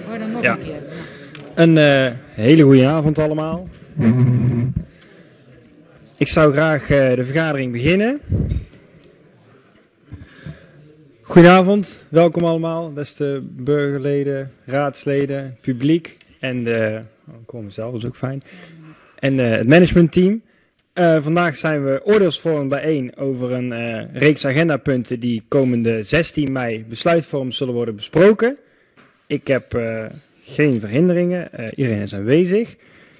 Oh, dan nog Ja. een keer. Een hele goede avond allemaal. Ik zou graag de vergadering beginnen. Goedenavond, welkom allemaal, beste burgerleden, raadsleden, publiek en ik kom mezelf, dat is ook fijn. En het managementteam. Vandaag zijn we oordeelsvormend bijeen over een reeks agendapunten die komende 16 mei besluitvormend zullen worden besproken. Ik heb geen verhinderingen, iedereen is aanwezig.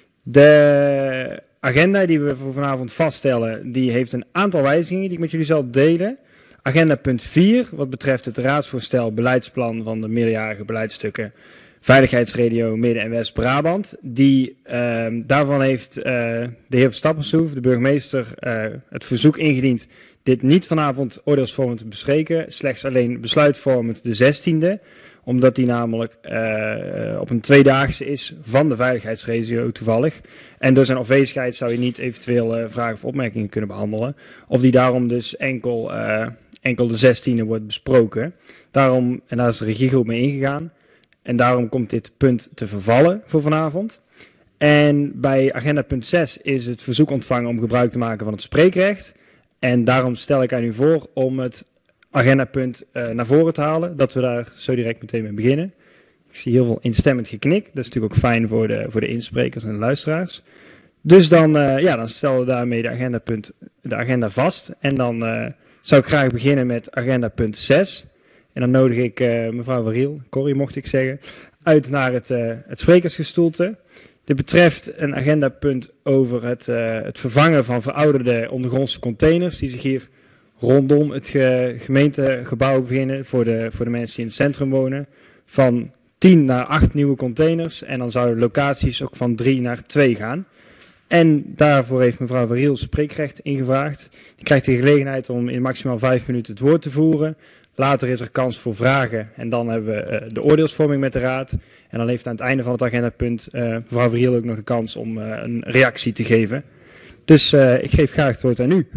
De agenda die we voor vanavond vaststellen, die heeft een aantal wijzigingen die ik met jullie zal delen. Agenda punt 4, wat betreft het raadsvoorstel beleidsplan van de meerjarige beleidsstukken Veiligheidsregio Midden- en West-Brabant. Daarvan heeft de heer Verstappershoef, de burgemeester, het verzoek ingediend dit niet vanavond oordeelsvormend te bespreken, slechts alleen besluitvormend de 16e. Omdat die namelijk op een tweedaagse is van de veiligheidsregio toevallig. En door zijn afwezigheid zou je niet eventueel vragen of opmerkingen kunnen behandelen. Of die daarom dus enkel de 16e wordt besproken. Daarom, en daar is de regiegroep mee ingegaan. En daarom komt dit punt te vervallen voor vanavond. En bij agenda punt 6 is het verzoek ontvangen om gebruik te maken van het spreekrecht. En daarom stel ik aan u voor om het agendapunt naar voren te halen, dat we daar zo direct meteen mee beginnen. Ik zie heel veel instemmend geknik, dat is natuurlijk ook fijn voor de insprekers en de luisteraars. Dus dan stellen we daarmee de agenda vast. En dan zou ik graag beginnen met agenda punt 6. En dan nodig ik mevrouw Wariel, Corrie mocht ik zeggen, uit naar het sprekersgestoelte. Dit betreft een agendapunt over het vervangen van verouderde ondergrondse containers die zich hier rondom het gemeentegebouw beginnen voor de mensen die in het centrum wonen. Van 10 naar 8 nieuwe containers en dan zouden locaties ook van 3 naar 2 gaan. En daarvoor heeft mevrouw Wariel spreekrecht ingevraagd. Die krijgt de gelegenheid om in maximaal 5 minuten het woord te voeren. Later is er kans voor vragen en dan hebben we de oordeelsvorming met de raad. En dan heeft aan het einde van het agendapunt mevrouw Wariel ook nog de kans om een reactie te geven. Dus ik geef graag het woord aan u.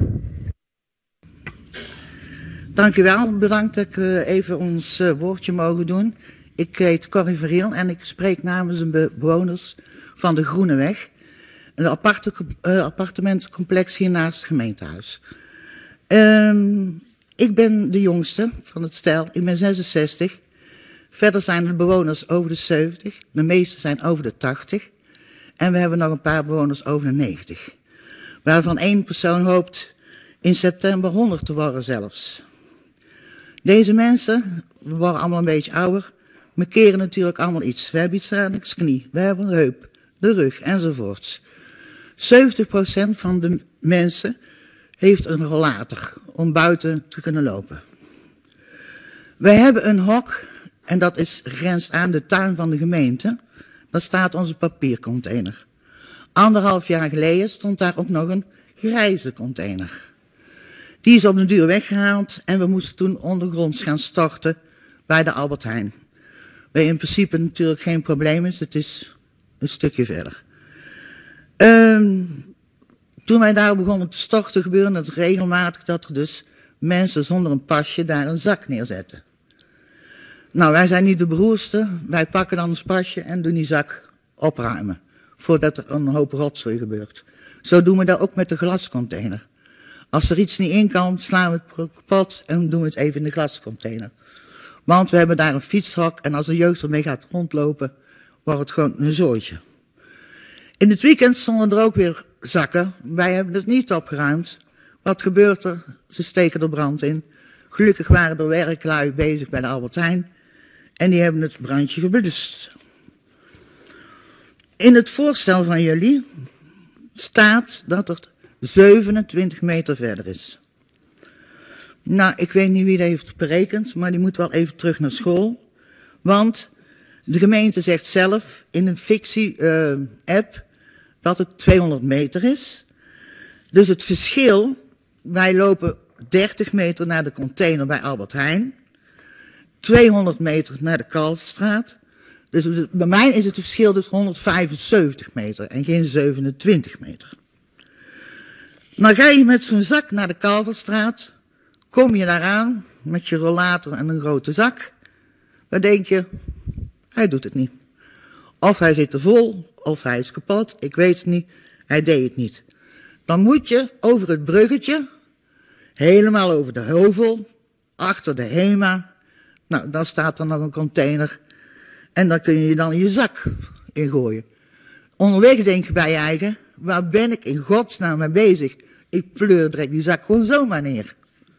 Dank u wel. Bedankt dat ik even ons woordje mogen doen. Ik heet Corrie Verriel en ik spreek namens de bewoners van de Groeneweg. Een appartementencomplex hier naast het gemeentehuis. Ik ben de jongste van het stel. Ik ben 66. Verder zijn de bewoners over de 70. De meeste zijn over de 80. En we hebben nog een paar bewoners over de 90. Waarvan één persoon hoopt in september 100 te worden zelfs. Deze mensen, we worden allemaal een beetje ouder, we keren natuurlijk allemaal iets. We hebben iets aan de knie, we hebben de heup, de rug enzovoorts. 70% van de mensen heeft een rollator om buiten te kunnen lopen. Wij hebben een hok en dat grenst aan de tuin van de gemeente. Daar staat onze papiercontainer. 1,5 jaar geleden stond daar ook nog een grijze container. Die is op de duur weggehaald en we moesten toen ondergronds gaan storten bij de Albert Heijn. Waar in principe natuurlijk geen probleem is, het is een stukje verder. Toen wij daar begonnen te storten gebeurde het regelmatig dat er dus mensen zonder een pasje daar een zak neerzetten. Nou, wij zijn niet de beroerste, wij pakken dan een pasje en doen die zak opruimen. Voordat er een hoop rotzooi gebeurt. Zo doen we dat ook met de glascontainer. Als er iets niet in kan, slaan we het kapot en doen we het even in de glascontainer. Want we hebben daar een fietshok en als de jeugd ermee gaat rondlopen, wordt het gewoon een zooitje. In het weekend stonden er ook weer zakken. Wij hebben het niet opgeruimd. Wat gebeurt er? Ze steken er brand in. Gelukkig waren er werklui bezig bij de Albert Heijn en die hebben het brandje geblust. In het voorstel van jullie staat dat er 27 meter verder is. Nou, ik weet niet wie dat heeft berekend, maar die moet wel even terug naar school. Want de gemeente zegt zelf in een fictie-app dat het 200 meter is. Dus het verschil, wij lopen 30 meter naar de container bij Albert Heijn. 200 meter naar de Kalverstraat. Dus bij mij is het verschil dus 175 meter en geen 27 meter. Dan ga je met zo'n zak naar de Kalverstraat, kom je daaraan met je rollator en een grote zak. Dan denk je, Hij doet het niet. Of hij zit er vol, of hij is kapot, ik weet het niet. Hij deed het niet. Dan moet je over het bruggetje, helemaal over de heuvel, achter de HEMA. Nou, dan staat er nog een container. En dan kun je dan je zak ingooien. Onderweg denk je bij je eigen, waar ben ik in godsnaam mee bezig? Ik pleur direct die zak gewoon zomaar neer.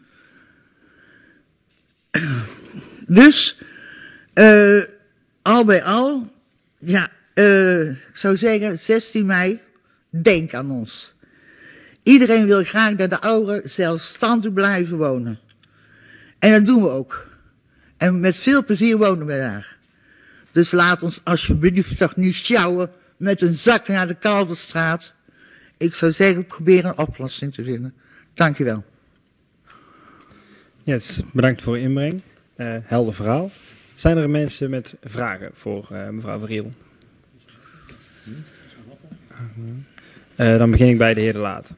Dus, al bij al, ja, ik zou zeggen 16 mei, denk aan ons. Iedereen wil graag dat de ouderen zelfstandig blijven wonen. En dat doen we ook. En met veel plezier wonen we daar. Dus laat ons alsjeblieft toch niet sjouwen met een zak naar de Kalverstraat. Ik zou zeggen, probeer een oplossing te vinden. Dank je wel. Yes, bedankt voor uw inbreng. Helder verhaal. Zijn er mensen met vragen voor mevrouw Verriel? Dan begin ik bij de heer De Laat.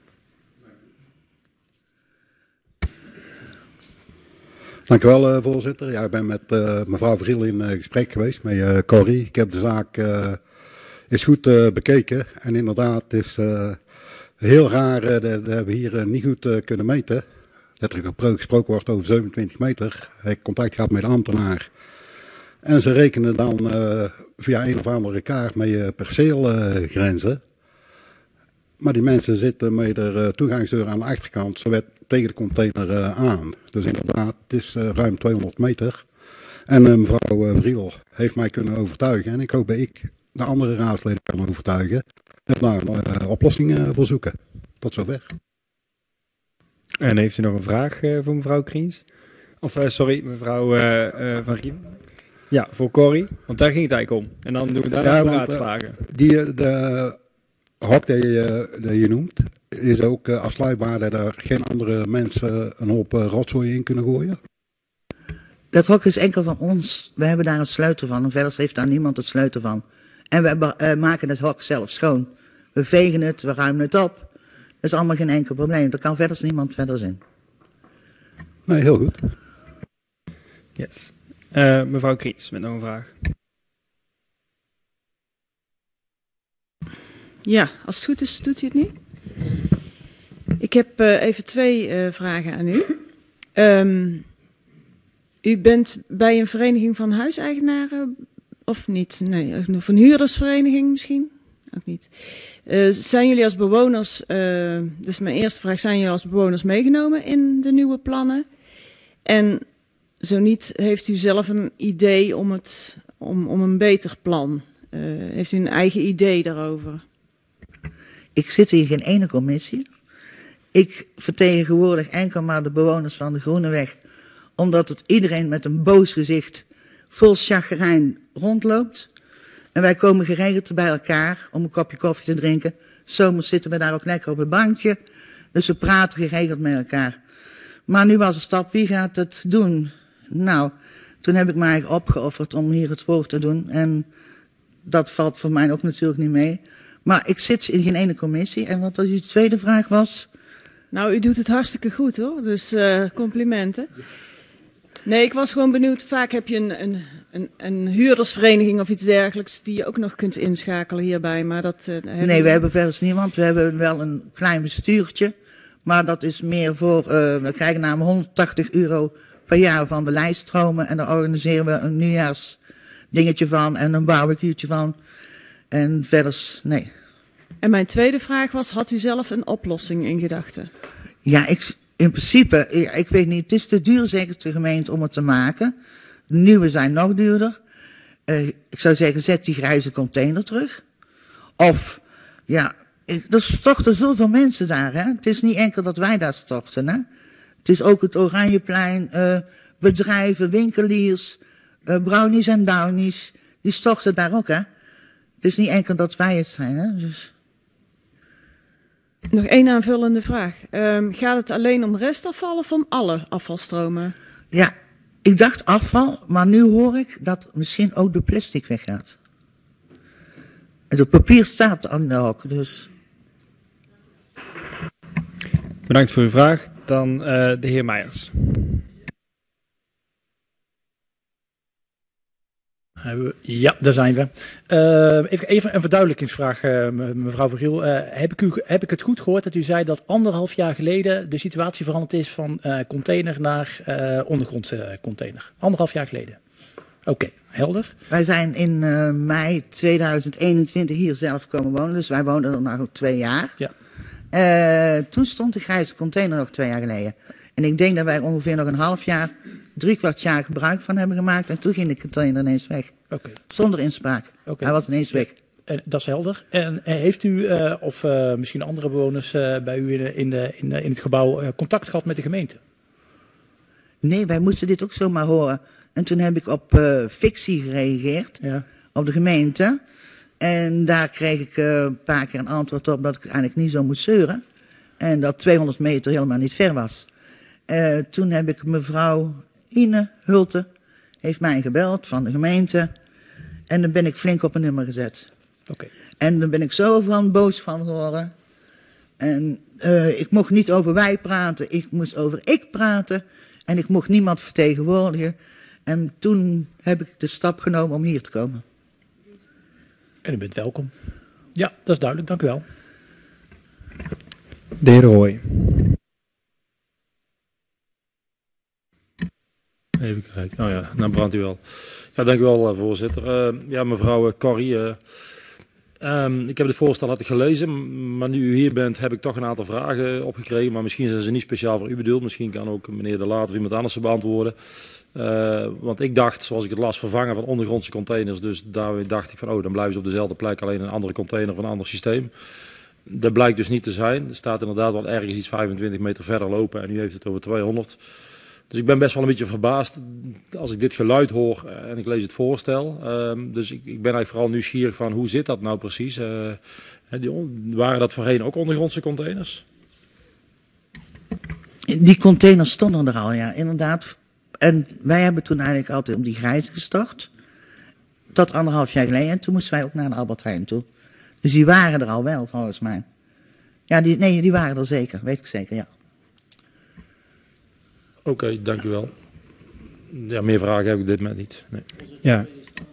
Dank u wel, voorzitter. Ja, ik ben met mevrouw Verriel in gesprek geweest, met Corrie. Ik heb de zaak is goed bekeken. En inderdaad, het is heel raar dat we hier niet goed kunnen meten. Dat er gesproken wordt over 27 meter. Ik heb contact gehad met de ambtenaar. En ze rekenen dan via een of andere kaart met perceelgrenzen. Maar die mensen zitten met de toegangsdeur aan de achterkant, zowat tegen de container aan. Dus inderdaad, het is ruim 200 meter. En mevrouw Verriel heeft mij kunnen overtuigen. En ik hoop dat ik de andere raadsleden kan overtuigen. En daar een oplossing voor zoeken. Tot zover. En heeft u nog een vraag voor mevrouw Kriens? Of sorry, mevrouw Van Riel? Ja, voor Corrie. Want daar ging het eigenlijk om. En dan doen we daar nog raadslagen. De hok dat je noemt, is ook afsluitbaar dat er geen andere mensen een hoop rotzooi in kunnen gooien? Dat hok is enkel van ons. We hebben daar een sleutel van. En verder heeft daar niemand het sleutel van. En we maken het hok zelf schoon. We vegen het, we ruimen het op. Dat is allemaal geen enkel probleem. Er kan verder niemand verder zijn. Nee, heel goed. Yes. Mevrouw Kriens, met nog een vraag. Ja, als het goed is, doet u het nu. Ik heb even 2 vragen aan u. U bent bij een vereniging van huiseigenaren of niet? Nee, of een huurdersvereniging misschien? Ook niet. Zijn jullie als bewoners, dus mijn eerste vraag, zijn jullie als bewoners meegenomen in de nieuwe plannen? En zo niet, heeft u zelf een idee om een beter plan? Heeft u een eigen idee daarover? Ik zit in geen ene commissie. Ik vertegenwoordig enkel maar de bewoners van de Groeneweg. Omdat het iedereen met een boos gezicht vol chagrijn rondloopt. En wij komen geregeld bij elkaar om een kopje koffie te drinken. Zomers zitten we daar ook lekker op het bankje. Dus we praten geregeld met elkaar. Maar nu was de stap, wie gaat het doen? Nou, toen heb ik mij eigenlijk opgeofferd om hier het woord te doen. En dat valt voor mij ook natuurlijk niet mee. Maar ik zit in geen ene commissie. En wat uw tweede vraag was? Nou, u doet het hartstikke goed hoor, dus complimenten. Nee, ik was gewoon benieuwd, vaak heb je een huurdersvereniging of iets dergelijks die je ook nog kunt inschakelen hierbij, maar dat... Nee, we hebben verder niemand. We hebben wel een klein bestuurtje, maar dat is meer voor, we krijgen namelijk €180 per jaar van de lijststromen en daar organiseren we een nieuwjaarsdingetje van en een barbecue'tje van. En verder, nee. En mijn tweede vraag was, had u zelf een oplossing in gedachten? Ja, in principe, ik weet niet, het is te duur, zegt de gemeente, om het te maken. De nieuwe zijn nog duurder. Ik zou zeggen, zet die grijze container terug. Of, ja, er storten zoveel mensen daar, hè. Het is niet enkel dat wij daar storten, hè. Het is ook het Oranjeplein, bedrijven, winkeliers, brownies en downies, die storten daar ook, hè. Het is niet enkel dat wij het zijn, hè. Dus... Nog 1 aanvullende vraag. Gaat het alleen om restafval of om alle afvalstromen? Ja, ik dacht afval, maar nu hoor ik dat misschien ook de plastic weggaat. En het papier staat aan de hok, dus... Bedankt voor uw vraag. Dan de heer Meijers. Ja, daar zijn we. Even een verduidelijkingsvraag, mevrouw Van Giel. Heb ik het goed gehoord dat u zei dat 1,5 jaar geleden de situatie veranderd is van container naar ondergrondse container? 1,5 jaar geleden. Oké, helder. Wij zijn in mei 2021 hier zelf komen wonen, dus wij wonen er nog 2 jaar. Ja. Toen stond de grijze container nog 2 jaar geleden. En ik denk dat wij ongeveer nog een half jaar, 3/4 jaar gebruik van hebben gemaakt. En toen ging de container ineens weg. Oké. Zonder inspraak. Oké. Hij was ineens weg. En dat is helder. En heeft u of misschien andere bewoners bij u in het gebouw contact gehad met de gemeente? Nee, wij moesten dit ook zomaar horen. En toen heb ik op fictie gereageerd, Ja. op de gemeente. En daar kreeg ik een paar keer een antwoord op dat ik eigenlijk niet zo moest zeuren. En dat 200 meter helemaal niet ver was. Toen heb ik mevrouw Ine Hulte, heeft mij gebeld van de gemeente. En dan ben ik flink op een nummer gezet. Oké. En dan ben ik zo boos van geworden. En ik mocht niet over wij praten, ik moest over ik praten. En ik mocht niemand vertegenwoordigen. En toen heb ik de stap genomen om hier te komen. En u bent welkom. Ja, dat is duidelijk. Dank u wel. De heer Roy. Even kijken. Oh ja, nou brandt u wel. Ja, dank u wel, voorzitter. Ja, mevrouw Corrie. Ik heb het voorstel had ik gelezen, maar nu u hier bent heb ik toch een aantal vragen opgekregen. Maar misschien zijn ze niet speciaal voor u bedoeld. Misschien kan ook meneer De Laat of iemand anders ze beantwoorden. Want ik dacht, zoals ik het las, vervangen van ondergrondse containers. Dus daar dacht ik van, dan blijven ze op dezelfde plek, alleen een andere container van een ander systeem. Dat blijkt dus niet te zijn. Er staat inderdaad wel ergens iets 25 meter verder lopen en u heeft het over 200. Dus ik ben best wel een beetje verbaasd als ik dit geluid hoor en ik lees het voorstel. Dus ik ben eigenlijk vooral nieuwsgierig van hoe zit dat nou precies? Waren dat voorheen ook ondergrondse containers? Die containers stonden er al, ja, inderdaad. En wij hebben toen eigenlijk altijd op die grijze gestort. Tot 1,5 jaar geleden. En toen moesten wij ook naar de Albert Heijn toe. Dus die waren er al wel, volgens mij. Ja, die waren er zeker. Weet ik zeker, ja. Oké, dank u wel. Ja, meer vragen heb ik dit moment niet. Nee. Ja.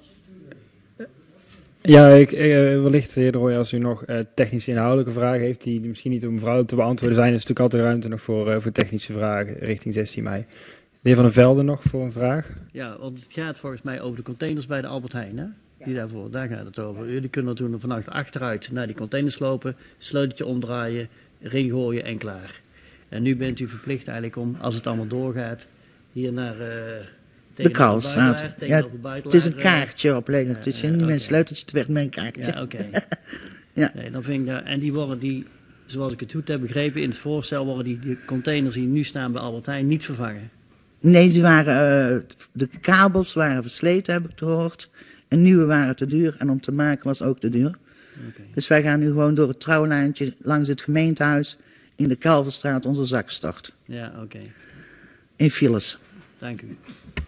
Ja, wellicht, de heer Roy, als u nog technische inhoudelijke vragen heeft die misschien niet door mevrouw te beantwoorden zijn, is natuurlijk altijd ruimte nog voor technische vragen richting 16 mei. De heer Van der Velde nog voor een vraag. Ja, want het gaat volgens mij over de containers bij de Albert Heijn, hè? Die daarvoor, daar gaat het over. Jullie kunnen toen vannacht achteruit naar die containers lopen, sleuteltje omdraaien, ring gooien en klaar. En nu bent u verplicht eigenlijk om, als het allemaal doorgaat, hier naar de Kalfstraat. Ja, het is een kaartje opleggen. Het is niet met een sleuteltje, het werd met een kaartje. Ja, oké. Ja. Nee, dan vind ik dat, en die worden zoals ik het goed heb begrepen, in het voorstel worden die containers die nu staan bij Albert Heijn niet vervangen. Nee, de kabels waren versleten, heb ik gehoord. En nieuwe waren te duur en om te maken was ook te duur. Okay. Dus wij gaan nu gewoon door het trouwlijntje langs het gemeentehuis in de Kalverstraat onze zak starten. Ja, oké. In files. Dank u.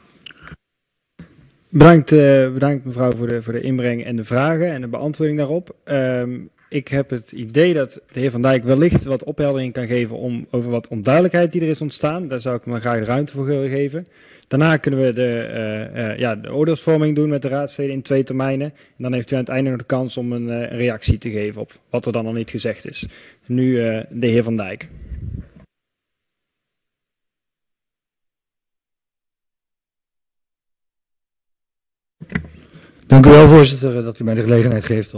Bedankt mevrouw voor de inbreng en de vragen en de beantwoording daarop. Ik heb het idee dat de heer Van Dijk wellicht wat opheldering kan geven over wat onduidelijkheid die er is ontstaan. Daar zou ik hem graag de ruimte voor willen geven. Daarna kunnen we de oordeelsvorming doen met de raadsleden in 2 termijnen. En dan heeft u aan het einde nog de kans om een reactie te geven op wat er dan nog niet gezegd is. Nu de heer Van Dijk. Dank u wel, voorzitter, dat u mij de gelegenheid geeft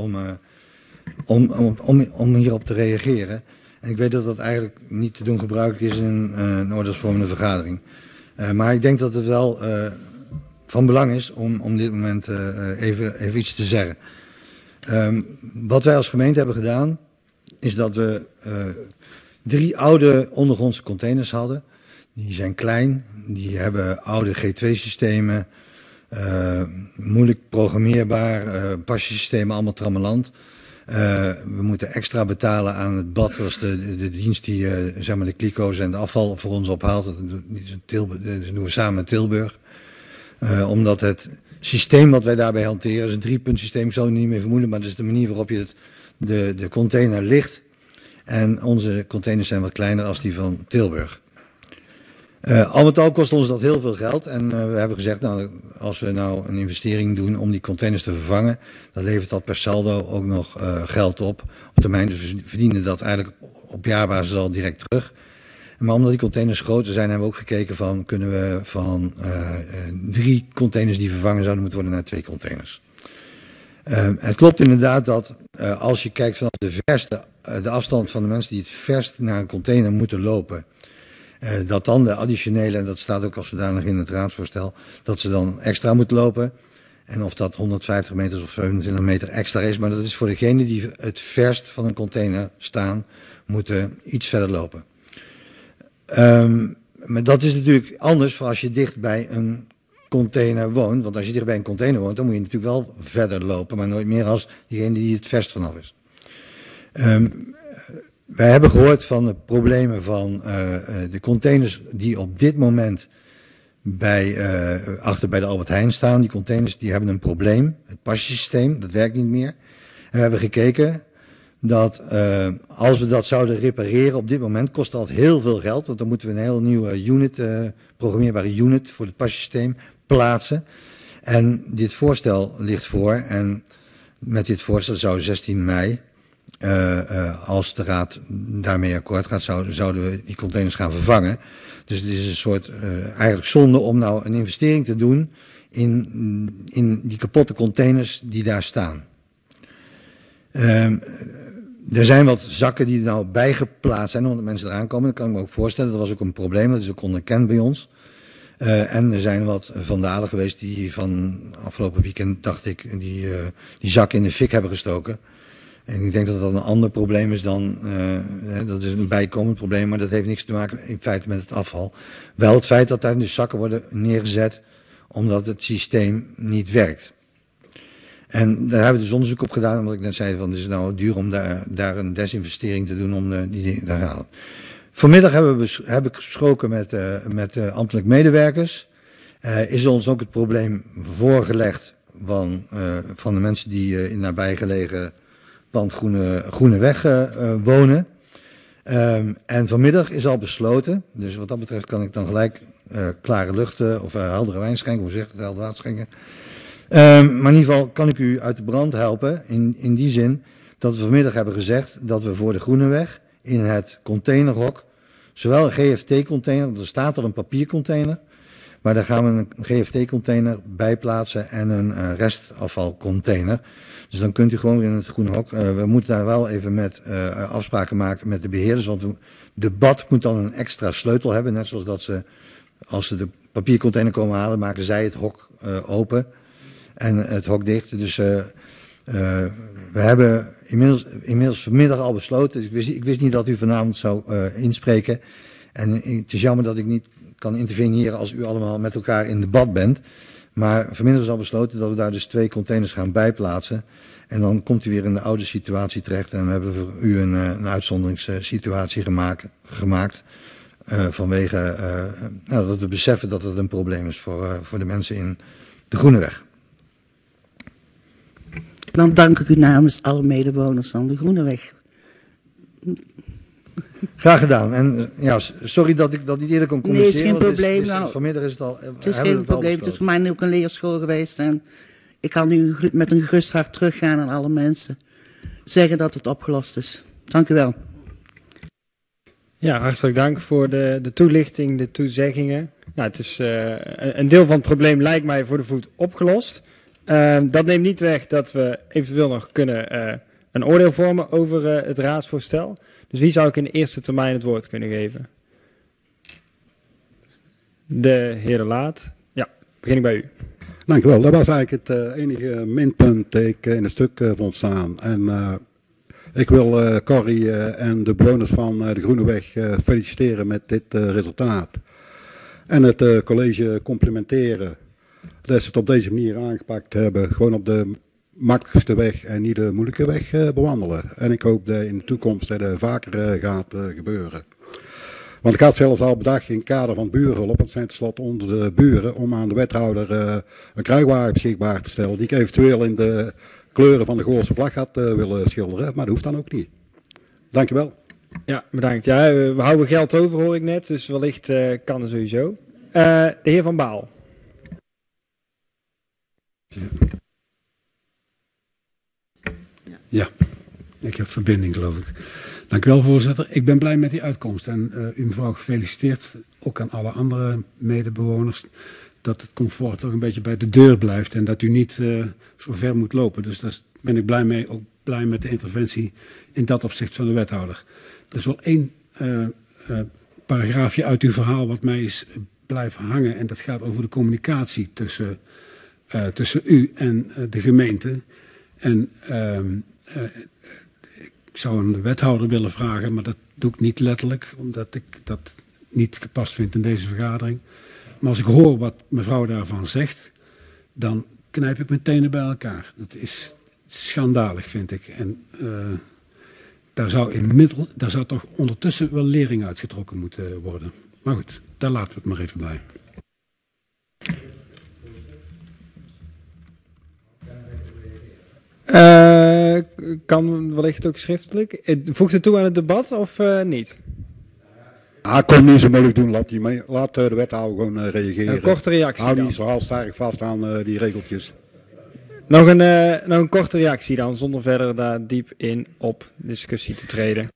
om hierop te reageren. En ik weet dat dat eigenlijk niet te doen gebruikelijk is in een oordeelsvormende vergadering. Maar ik denk dat het wel van belang is om dit moment even iets te zeggen. Wat wij als gemeente hebben gedaan, is dat we 3 oude ondergrondse containers hadden. Die zijn klein, die hebben oude G2-systemen, moeilijk programmeerbaar, pasjesystemen, allemaal trammeland. We moeten extra betalen aan het BAD, dat is de dienst die zeg maar de kliko's en de afval voor ons ophaalt. Dat doen we samen met Tilburg. Omdat het systeem wat wij daarbij hanteren is een 3-punt systeem. Ik zal het niet meer vermoeden, maar dat is de manier waarop je de container ligt. En onze containers zijn wat kleiner als die van Tilburg. Al met al kost ons dat heel veel geld. En we hebben gezegd, nou, als we nou een investering doen om die containers te vervangen, dan levert dat per saldo ook nog geld op termijn. Dus we verdienen dat eigenlijk op jaarbasis al direct terug. Maar omdat die containers groter zijn, hebben we ook gekeken van, kunnen we van 3 containers die vervangen zouden moeten worden naar 2 containers. Het klopt inderdaad dat als je kijkt vanaf de afstand van de mensen die het verst naar een container moeten lopen, dat dan de additionele, en dat staat ook als zodanig in het raadsvoorstel, dat ze dan extra moeten lopen. En of dat 150 meter of 27 meter extra is, maar dat is voor degenen die het verst van een container staan, moeten iets verder lopen. Maar dat is natuurlijk anders voor als je dicht bij een container woont. Want als je dicht bij een container woont, dan moet je natuurlijk wel verder lopen, maar nooit meer als diegene die het verst vanaf is. Wij hebben gehoord van de problemen van de containers die op dit moment achter bij de Albert Heijn staan. Die containers die hebben een probleem. Het pasjesysteem, dat werkt niet meer. En we hebben gekeken dat als we dat zouden repareren op dit moment, kost dat heel veel geld. Want dan moeten we een heel nieuwe unit, programmeerbare unit voor het pasjesysteem plaatsen. En dit voorstel ligt voor. En met dit voorstel zou 16 mei, als de Raad daarmee akkoord gaat, zouden we die containers gaan vervangen. Dus het is een soort eigenlijk zonde om nou een investering te doen in die kapotte containers die daar staan. Er zijn wat zakken die er nou bijgeplaatst zijn omdat mensen eraan komen. Dat kan ik me ook voorstellen. Dat was ook een probleem. Dat is ook onderkend bij ons. En er zijn wat vandalen geweest die van afgelopen weekend, dacht ik, die zakken in de fik hebben gestoken. En ik denk dat dat een ander probleem is dan, dat is een bijkomend probleem, maar dat heeft niks te maken in feite met het afval. Wel het feit dat daar dus zakken worden neergezet omdat het systeem niet werkt. En daar hebben we dus onderzoek op gedaan, omdat ik net zei van het is nou duur om daar een desinvestering te doen om die dingen te halen. Vanmiddag heb ik gesproken met ambtelijk medewerkers. Is ons ook het probleem voorgelegd van de mensen die in nabijgelegen pand Groeneweg wonen. En vanmiddag is al besloten, dus wat dat betreft kan ik dan gelijk klare lucht of heldere wijn schenken, hoe zeg je het, helder water schenken. Maar in ieder geval kan ik u uit de brand helpen in die zin dat we vanmiddag hebben gezegd dat we voor de Groeneweg in het containerhok zowel een GFT-container, want er staat al een papiercontainer, maar daar gaan we een GFT-container bij plaatsen en een restafvalcontainer. Dus dan kunt u gewoon weer in het groene hok. We moeten daar wel even met afspraken maken met de beheerders, want de bad moet dan een extra sleutel hebben, net zoals dat ze, als ze de papiercontainer komen halen, maken zij het hok open en het hok dicht. Dus we hebben inmiddels vanmiddag al besloten, dus ik wist niet dat u vanavond zou inspreken. En het is jammer dat ik niet kan interveneren als u allemaal met elkaar in debat bent. Maar vanmiddag is al besloten dat we daar dus 2 containers gaan bijplaatsen. En dan komt u weer in de oude situatie terecht. En we hebben voor u een uitzonderingssituatie gemaakt. Vanwege dat we beseffen dat het een probleem is voor de mensen in de Groeneweg. Dan dank ik u namens alle medewoners van de Groeneweg. Graag gedaan. En ja, sorry dat ik dat niet eerder kon communiceren. Nee, is geen probleem. Nou, vanmiddag is het al. Het is geen probleem. Het is voor mij ook een leerschool geweest. En ik kan nu met een gerust hart teruggaan aan alle mensen. Zeggen dat het opgelost is. Dank u wel. Ja, hartelijk dank voor de toelichting, de toezeggingen. Nou, het is een deel van het probleem lijkt mij voor de voet opgelost. Dat neemt niet weg dat we eventueel nog kunnen een oordeel vormen over het raadsvoorstel. Dus wie zou ik in de eerste termijn het woord kunnen geven? De heer De Laat. Ja, begin ik bij u. Dank u wel. Dat was eigenlijk het enige minpunt dat ik in het stuk vond staan. En ik wil Corrie en de bewoners van de Groeneweg feliciteren met dit resultaat. En het college complimenteren dat ze het op deze manier aangepakt hebben. Gewoon op de makkelijkste weg en niet de moeilijke weg bewandelen. En ik hoop dat in de toekomst dat vaker gaat gebeuren. Want ik had zelfs al bedacht in het kader van buurhulp, want het zijn tenslotte onder de buren, om aan de wethouder een kruiwagen beschikbaar te stellen, die ik eventueel in de kleuren van de Goorse vlag had willen schilderen, maar dat hoeft dan ook niet. Dankjewel. Ja, bedankt. Ja, we houden geld over, hoor ik net, dus wellicht kan er sowieso. De heer Van Baal. Ja, ik heb verbinding, geloof ik. Dank u wel, voorzitter. Ik ben blij met die uitkomst. En u mevrouw gefeliciteerd, ook aan alle andere medebewoners, dat het comfort toch een beetje bij de deur blijft en dat u niet zo ver moet lopen. Dus daar ben ik blij mee, ook blij met de interventie in dat opzicht van de wethouder. Er is wel één paragraafje uit uw verhaal wat mij is blijven hangen en dat gaat over de communicatie tussen u en de gemeente. En ik zou aan de wethouder willen vragen, maar dat doe ik niet letterlijk, omdat ik dat niet gepast vind in deze vergadering. Maar als ik hoor wat mevrouw daarvan zegt, dan knijp ik mijn tenen bij elkaar. Dat is schandalig, vind ik. En daar zou toch ondertussen wel lering uitgetrokken moeten worden. Maar goed, daar laten we het maar even bij. Kan wellicht ook schriftelijk. Voegt het toe aan het debat of niet? Ik kon niet zo moeilijk doen, laat de wethouder gewoon reageren. Een korte reactie Hou dan. niet zo halstarrig vast aan die regeltjes. Nog een korte reactie dan, zonder verder daar diep in op discussie te treden.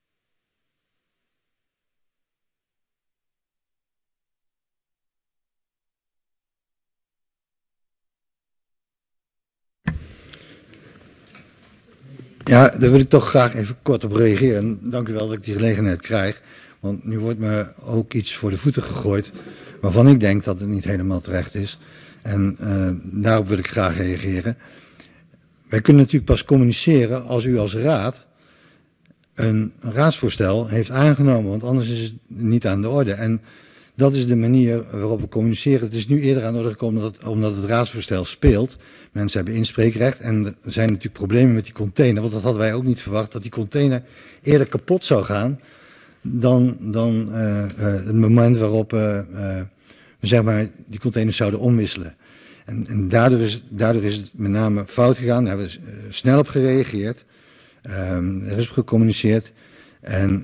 Ja, daar wil ik toch graag even kort op reageren. Dank u wel dat ik die gelegenheid krijg. Want nu wordt me ook iets voor de voeten gegooid waarvan ik denk dat het niet helemaal terecht is. En daarop wil ik graag reageren. Wij kunnen natuurlijk pas communiceren als u als raad een raadsvoorstel heeft aangenomen. Want anders is het niet aan de orde. En dat is de manier waarop we communiceren. Het is nu eerder aan de orde gekomen omdat het raadsvoorstel speelt. Mensen hebben inspreekrecht en er zijn natuurlijk problemen met die container. Want dat hadden wij ook niet verwacht, dat die container eerder kapot zou gaan dan het moment waarop we zeg maar die containers zouden omwisselen. En daardoor is het met name fout gegaan. Daar hebben we snel op gereageerd. Er is op gecommuniceerd. En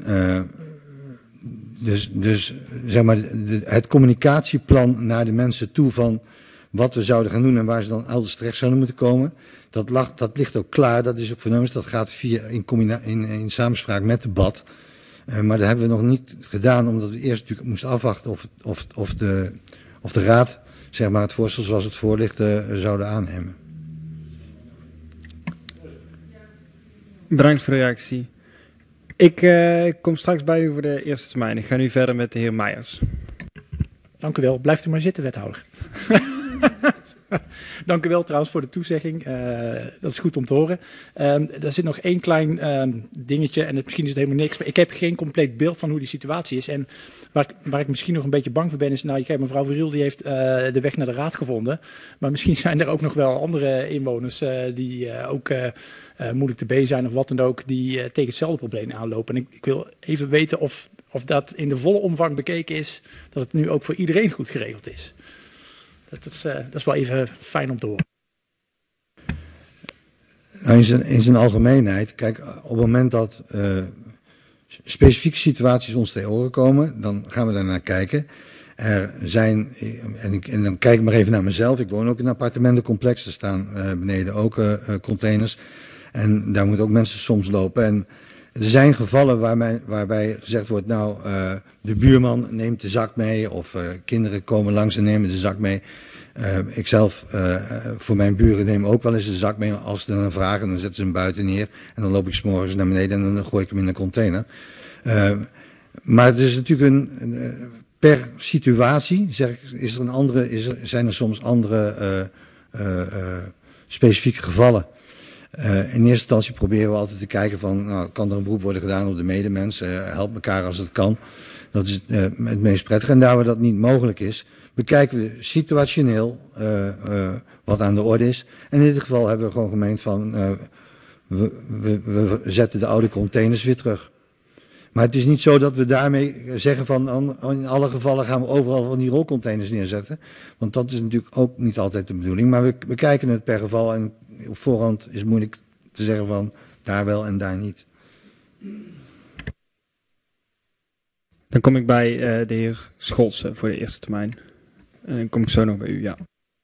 dus zeg maar het communicatieplan naar de mensen toe van wat we zouden gaan doen en waar ze dan elders terecht zouden moeten komen. Dat ligt ook klaar, dat is ook vernomen. Dat gaat in samenspraak met de BAD. Maar dat hebben we nog niet gedaan, omdat we eerst natuurlijk moesten afwachten of de raad zeg maar, het voorstel zoals het voor ligt zouden aannemen. Bedankt voor de reactie. Ik kom straks bij u voor de eerste termijn. Ik ga nu verder met de heer Meijers. Dank u wel. Blijft u maar zitten, wethouder. Dank u wel trouwens voor de toezegging. Dat is goed om te horen. Er zit nog één klein dingetje en misschien is het helemaal niks. Maar ik heb geen compleet beeld van hoe die situatie is. En waar ik misschien nog een beetje bang voor ben is... Nou, kijk, mevrouw Verriel die heeft de weg naar de raad gevonden. Maar misschien zijn er ook nog wel andere inwoners die ook moeilijk te B zijn of wat dan ook. Die tegen hetzelfde probleem aanlopen. En ik wil even weten of dat in de volle omvang bekeken is. Dat het nu ook voor iedereen goed geregeld is. Dat is wel even fijn om te horen. Nou, in zijn algemeenheid, kijk, op het moment dat specifieke situaties ons te oren komen, dan gaan we daar naar kijken. Er zijn, en dan kijk ik maar even naar mezelf, ik woon ook in een appartementencomplex, er staan beneden ook containers. En daar moeten ook mensen soms lopen. En er zijn gevallen waarbij gezegd wordt, nou, de buurman neemt de zak mee of kinderen komen langs en nemen de zak mee. Ikzelf, voor mijn buren neem ook wel eens de zak mee als ze dan vragen. Dan zetten ze hem buiten neer en dan loop ik 's morgens naar beneden en dan gooi ik hem in een container. Maar het is natuurlijk per situatie, zeg ik, zijn er soms andere specifieke gevallen. In eerste instantie proberen we altijd te kijken van, nou, kan er een beroep worden gedaan op de medemens, help elkaar als het kan. Dat is het meest prettige. En daar waar dat niet mogelijk is, bekijken we situationeel wat aan de orde is. En in dit geval hebben we gewoon gemeend van, we zetten de oude containers weer terug. Maar het is niet zo dat we daarmee zeggen van, in alle gevallen gaan we overal van die rolcontainers neerzetten. Want dat is natuurlijk ook niet altijd de bedoeling. Maar we bekijken het per geval en op voorhand is het moeilijk te zeggen van, daar wel en daar niet. Dan kom ik bij de heer Scholzen voor de eerste termijn. En dan kom ik zo nog bij u, ja.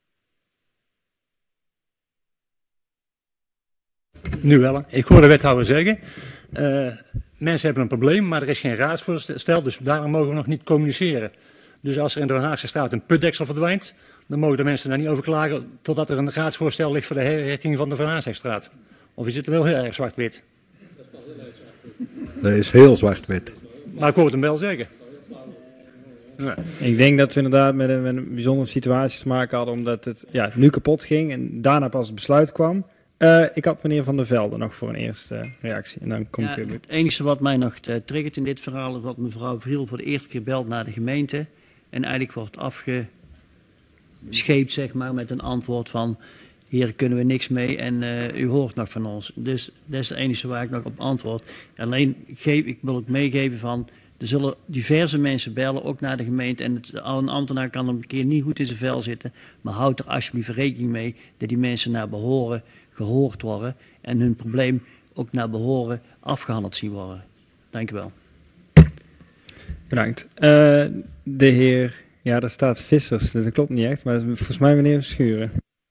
Nu wel. Ik hoor de wethouder zeggen, mensen hebben een probleem, maar er is geen raadsvoorstel, dus daarom mogen we nog niet communiceren. Dus als er in de Den Haagse straat een putdeksel verdwijnt, dan mogen de mensen daar niet over klagen totdat er een raadsvoorstel ligt voor de herrichting van de Van Haasstraat. Of is het wel heel erg zwart-wit? Dat is heel zwart-wit. Maar ik hoor het hem wel zeggen. Ja. Ik denk dat we inderdaad met een bijzondere situatie te maken hadden, omdat het nu kapot ging en daarna pas het besluit kwam. Ik had meneer Van der Velde nog voor een eerste reactie. En dan kom ik weer. Het enige wat mij nog triggert in dit verhaal is dat mevrouw Vriel voor de eerste keer belt naar de gemeente. En eigenlijk wordt afgescheept, zeg maar, met een antwoord van: hier kunnen we niks mee en u hoort nog van ons. Dus dat is het enige waar ik nog op antwoord. Alleen ik wil ook meegeven van: er zullen diverse mensen bellen, ook naar de gemeente. En een ambtenaar kan een keer niet goed in zijn vel zitten. Maar houd er alsjeblieft rekening mee dat die mensen naar behoren gehoord worden. En hun probleem ook naar behoren afgehandeld zien worden. Dank u wel. Bedankt. De heer, ja, daar staat Vissers, dus dat klopt niet echt. Maar dat is volgens mij meneer Schuren.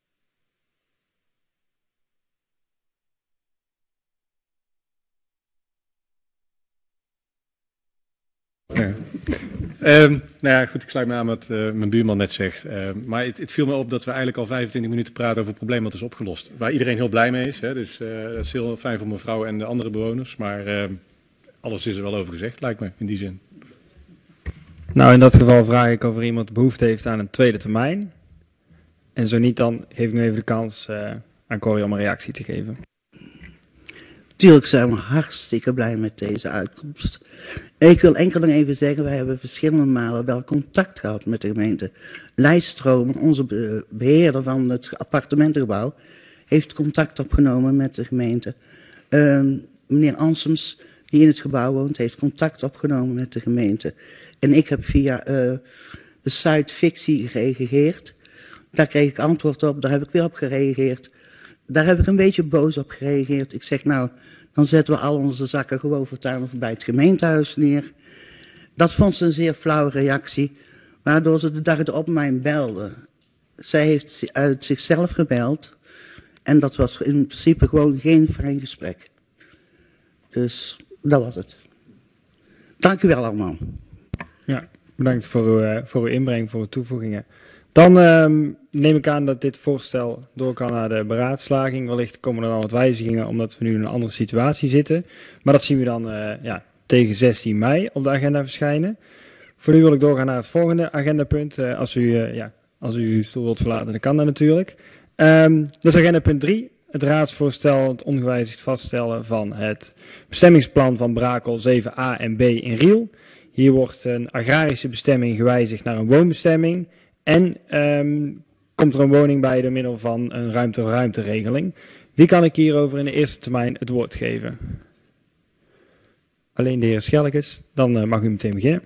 Nou ja, goed, ik sluit me aan wat mijn buurman net zegt. Maar het viel me op dat we eigenlijk al 25 minuten praten over een probleem dat is opgelost. Waar iedereen heel blij mee is. Hè? Dus dat is heel fijn voor mevrouw en de andere bewoners. Maar alles is er wel over gezegd, lijkt me, in die zin. Nou, in dat geval vraag ik of er iemand behoefte heeft aan een tweede termijn. En zo niet, dan geef ik nu even de kans aan Corrie om een reactie te geven. Tuurlijk zijn we hartstikke blij met deze uitkomst. Ik wil enkel nog even zeggen, wij hebben verschillende malen wel contact gehad met de gemeente. Lijststromen, onze beheerder van het appartementengebouw, heeft contact opgenomen met de gemeente. Meneer Ansems, die in het gebouw woont, heeft contact opgenomen met de gemeente. En ik heb via de site Fictie gereageerd. Daar kreeg ik antwoord op, daar heb ik weer op gereageerd. Daar heb ik een beetje boos op gereageerd. Ik zeg, nou, dan zetten we al onze zakken gewoon voortaan bij het gemeentehuis neer. Dat vond ze een zeer flauwe reactie, waardoor ze de dag erop mij belde. Zij heeft uit zichzelf gebeld en dat was in principe gewoon geen fijn gesprek. Dus dat was het. Dank u wel allemaal. Ja, bedankt voor uw inbreng, voor uw toevoegingen. Dan neem ik aan dat dit voorstel door kan naar de beraadslaging. Wellicht komen er dan wat wijzigingen omdat we nu in een andere situatie zitten. Maar dat zien we dan tegen 16 mei op de agenda verschijnen. Voor nu wil ik doorgaan naar het volgende agendapunt. Als u uw stoel wilt verlaten, dan kan dat natuurlijk. Dat is agendapunt 3. Het raadsvoorstel het ongewijzigd vaststellen van het bestemmingsplan van Brakel 7a en b in Riel. Hier wordt een agrarische bestemming gewijzigd naar een woonbestemming. En komt er een woning bij door middel van een ruimte-ruimte-regeling. Wie kan ik hierover in de eerste termijn het woord geven? Alleen de heer Schelkes, dan mag u meteen beginnen.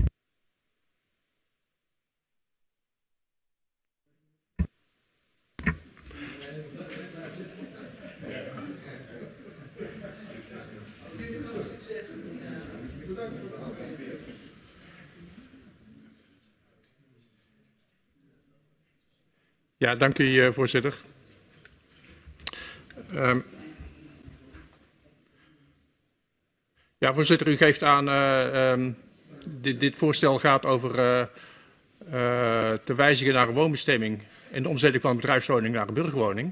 Ja, dank u, voorzitter. Ja, voorzitter, u geeft aan, dit voorstel gaat over te wijzigen naar een woonbestemming en de omzetting van een bedrijfswoning naar een burgerwoning.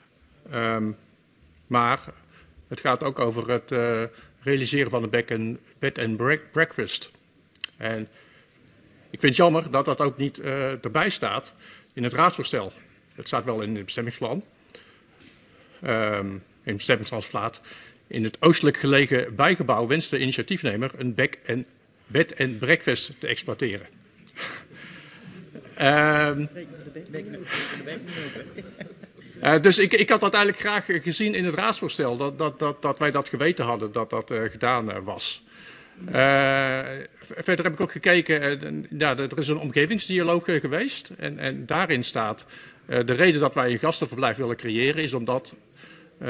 Maar het gaat ook over het realiseren van een bed and breakfast. En ik vind het jammer dat dat ook niet erbij staat in het raadsvoorstel. Het staat wel in het bestemmingsplan. In het bestemmingsplanplaat. In het oostelijk gelegen bijgebouw wenst de initiatiefnemer een bed and breakfast te exploiteren. Dus ik had dat eigenlijk graag gezien in het raadsvoorstel, dat wij dat geweten hadden, dat dat gedaan was. Verder heb ik ook gekeken, er is een omgevingsdialoog geweest en daarin staat de reden dat wij een gastenverblijf willen creëren is omdat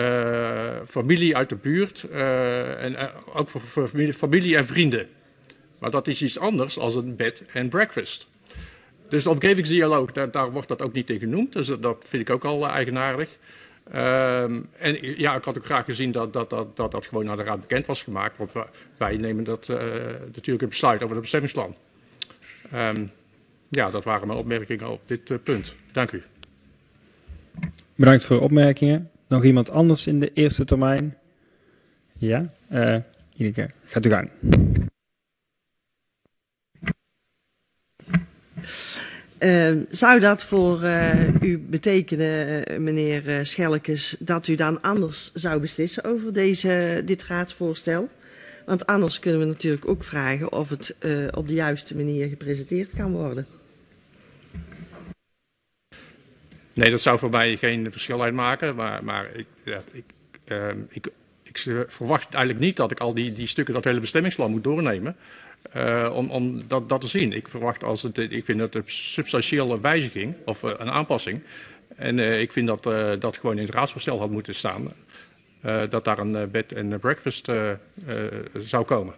familie uit de buurt en ook voor familie en vrienden Maar dat is iets anders dan een bed and breakfast. Dus de omgevingsdialoog, daar wordt dat ook niet in genoemd. Dus dat vind ik ook al eigenaardig. En ja, ik had ook graag gezien dat gewoon naar de raad bekend was gemaakt. Want wij nemen dat natuurlijk een besluit over het bestemmingsplan. Ja, dat waren mijn opmerkingen op dit punt. Dank u. Bedankt voor de opmerkingen. Nog iemand anders in de eerste termijn? Ja, Ineke, gaat u gang. Zou dat voor u betekenen, meneer Schelkes, dat u dan anders zou beslissen over dit raadsvoorstel? Want anders kunnen we natuurlijk ook vragen of het op de juiste manier gepresenteerd kan worden. Nee, dat zou voor mij geen verschil uitmaken. Maar ik verwacht eigenlijk niet dat ik al die stukken, dat hele bestemmingsplan moet doornemen. Om dat te zien. Ik verwacht ik vind dat een substantiële wijziging of een aanpassing. En ik vind dat gewoon in het raadsvoorstel had moeten staan. Dat daar een bed and breakfast zou komen.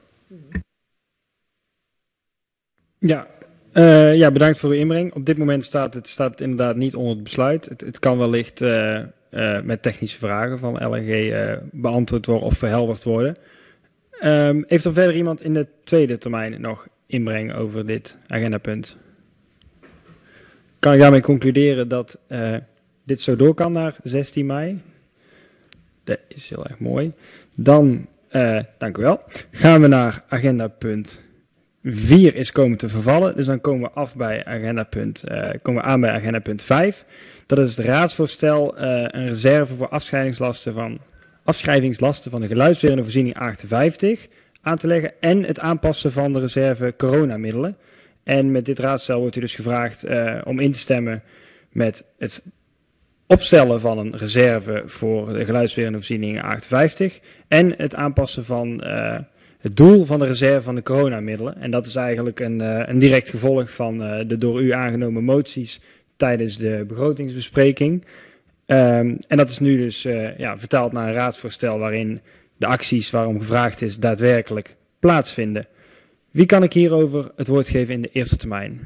Ja, bedankt voor uw inbreng. Op dit moment staat het inderdaad niet onder het besluit. Het kan wellicht met technische vragen van LNG beantwoord worden of verhelderd worden. Heeft er verder iemand in de tweede termijn nog inbreng over dit agendapunt? Kan ik daarmee concluderen dat dit zo door kan naar 16 mei? Dat is heel erg mooi. Dan, dank u wel, gaan we naar agendapunt 4 is komen te vervallen. Dus dan komen we aan bij agendapunt 5. Dat is het raadsvoorstel, een reserve voor afschrijvingslasten van de geluidswerende voorziening 58 aan te leggen en het aanpassen van de reserve coronamiddelen. En met dit raadstel wordt u dus gevraagd om in te stemmen met het opstellen van een reserve voor de geluidswerende voorziening 58 en het aanpassen van het doel van de reserve van de coronamiddelen. En dat is eigenlijk een direct gevolg van de door u aangenomen moties tijdens de begrotingsbespreking. En dat is nu dus vertaald naar een raadsvoorstel waarin de acties waarom gevraagd is daadwerkelijk plaatsvinden. Wie kan ik hierover het woord geven in de eerste termijn?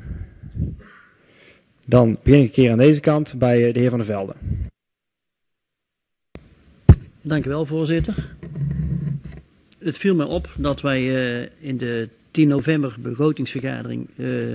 Dan begin ik een keer aan deze kant bij de heer Van der Velde. Dank u wel, voorzitter. Het viel mij op dat wij in de 10 november begrotingsvergadering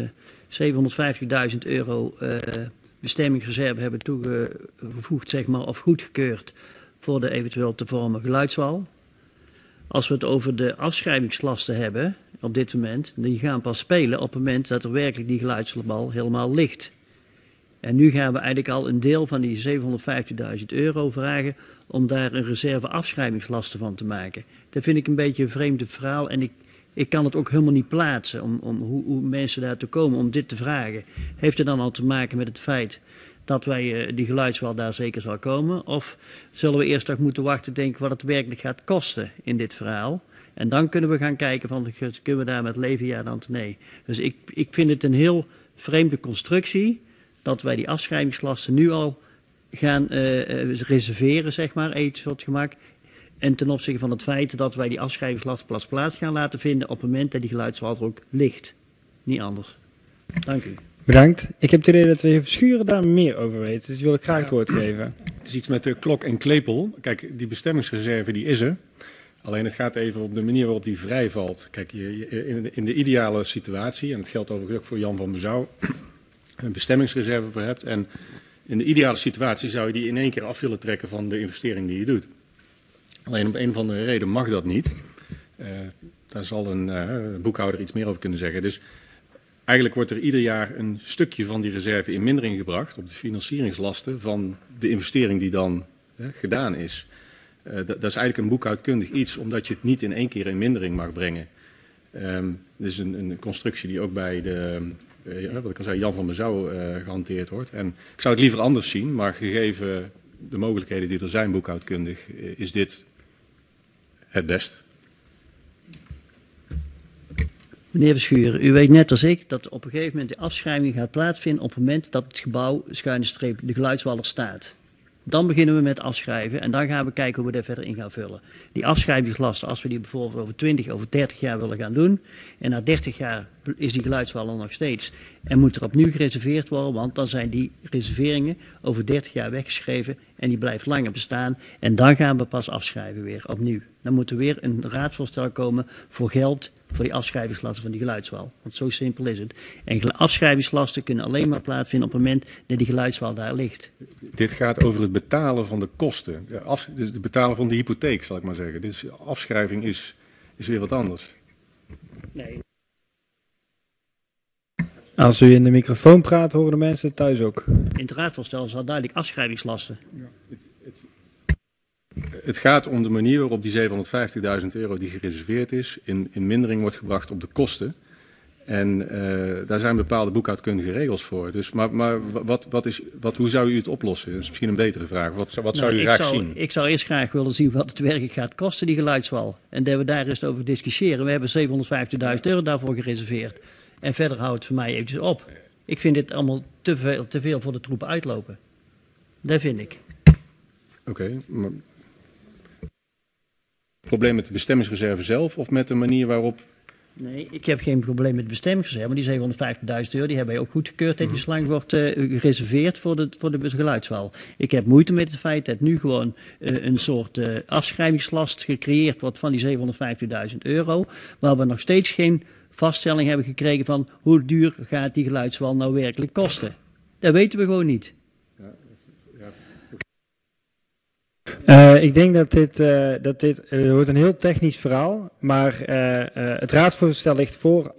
750.000 euro bestemmingsreserve hebben toegevoegd, zeg maar, of goedgekeurd voor de eventueel te vormen geluidswal. Als we het over de afschrijvingslasten hebben op dit moment, die gaan pas spelen op het moment dat er werkelijk die geluidswal helemaal ligt. En nu gaan we eigenlijk al een deel van die 750.000 euro vragen om daar een reserve afschrijvingslasten van te maken. Dat vind ik een beetje een vreemde verhaal en ik kan het ook helemaal niet plaatsen om hoe mensen daartoe komen om dit te vragen. Heeft het dan al te maken met het feit dat wij die geluidswal daar zeker zal komen? Of zullen we eerst nog moeten wachten en denken wat het werkelijk gaat kosten in dit verhaal? En dan kunnen we gaan kijken van, kunnen we daar met leven, ja dan nee. Dus ik vind het een heel vreemde constructie dat wij die afschrijvingslasten nu al gaan reserveren, zeg maar, iets voor het gemak. En ten opzichte van het feit dat wij die afschrijvingslast plaats gaan laten vinden op het moment dat die geluidswal er ook ligt. Niet anders. Dank u. Bedankt. Ik heb het idee dat de heer Verschuren daar meer over weet, dus die wil ik graag het woord geven. Het is iets met de klok en klepel. Kijk, die bestemmingsreserve die is er. Alleen het gaat even op de manier waarop die vrijvalt. Kijk, in de ideale situatie, en het geldt overigens ook voor Jan van Bezouw, een bestemmingsreserve voor hebt. En in de ideale situatie zou je die in één keer af willen trekken van de investering die je doet. Alleen op een of andere reden mag dat niet. Daar zal een boekhouder iets meer over kunnen zeggen. Dus eigenlijk wordt er ieder jaar een stukje van die reserve in mindering gebracht op de financieringslasten van de investering die dan gedaan is. Dat is eigenlijk een boekhoudkundig iets, omdat je het niet in één keer in mindering mag brengen. Dit is een constructie die ook bij wat ik al zei, Jan van Bezouw gehanteerd wordt. En ik zou het liever anders zien, maar gegeven de mogelijkheden die er zijn boekhoudkundig, is dit het best. Meneer Verschuren, u weet net als ik dat op een gegeven moment de afschrijving gaat plaatsvinden op het moment dat het gebouw, _, de geluidswal er staat. Dan beginnen we met afschrijven en dan gaan we kijken hoe we daar verder in gaan vullen. Die afschrijvingslasten, als we die bijvoorbeeld over 20, over 30 jaar willen gaan doen, en na 30 jaar is die geluidswal er nog steeds en moet er opnieuw gereserveerd worden, want dan zijn die reserveringen over 30 jaar weggeschreven en die blijft langer bestaan en dan gaan we pas afschrijven weer opnieuw. Dan moet er weer een raadsvoorstel komen voor geld voor die afschrijvingslasten van die geluidswal. Want zo simpel is het. En afschrijvingslasten kunnen alleen maar plaatsvinden op het moment dat die geluidswal daar ligt. Dit gaat over het betalen van de kosten. Dus het betalen van de hypotheek, zal ik maar zeggen. Dus afschrijving is weer wat anders. Nee. Als u in de microfoon praat, horen de mensen thuis ook. In het raadsvoorstel staat duidelijk afschrijvingslasten. Het gaat om de manier waarop die €750.000 die gereserveerd is in mindering wordt gebracht op de kosten. En daar zijn bepaalde boekhoudkundige regels voor. Dus, maar hoe zou u het oplossen? Dat is misschien een betere vraag. Wat zou u graag zien? Ik zou eerst graag willen zien wat het werkelijk gaat kosten, die geluidswal. En dat we daar eens over discussiëren. We hebben €750.000 daarvoor gereserveerd. En verder houdt het voor mij eventjes op. Ik vind dit allemaal te veel voor de troepen uitlopen. Dat vind ik. Oké, maar probleem met de bestemmingsreserve zelf of met de manier waarop? Nee, ik heb geen probleem met de bestemmingsreserve, maar die €750.000 die hebben wij ook goedgekeurd dat die zo lang wordt gereserveerd voor de geluidswal. Ik heb moeite met het feit dat nu gewoon een soort afschrijvingslast gecreëerd wordt van die €750.000, waar we nog steeds geen vaststelling hebben gekregen van hoe duur gaat die geluidswal nou werkelijk kosten. Dat weten we gewoon niet. Ik denk dat dit wordt een heel technisch verhaal, maar het raadsvoorstel ligt voor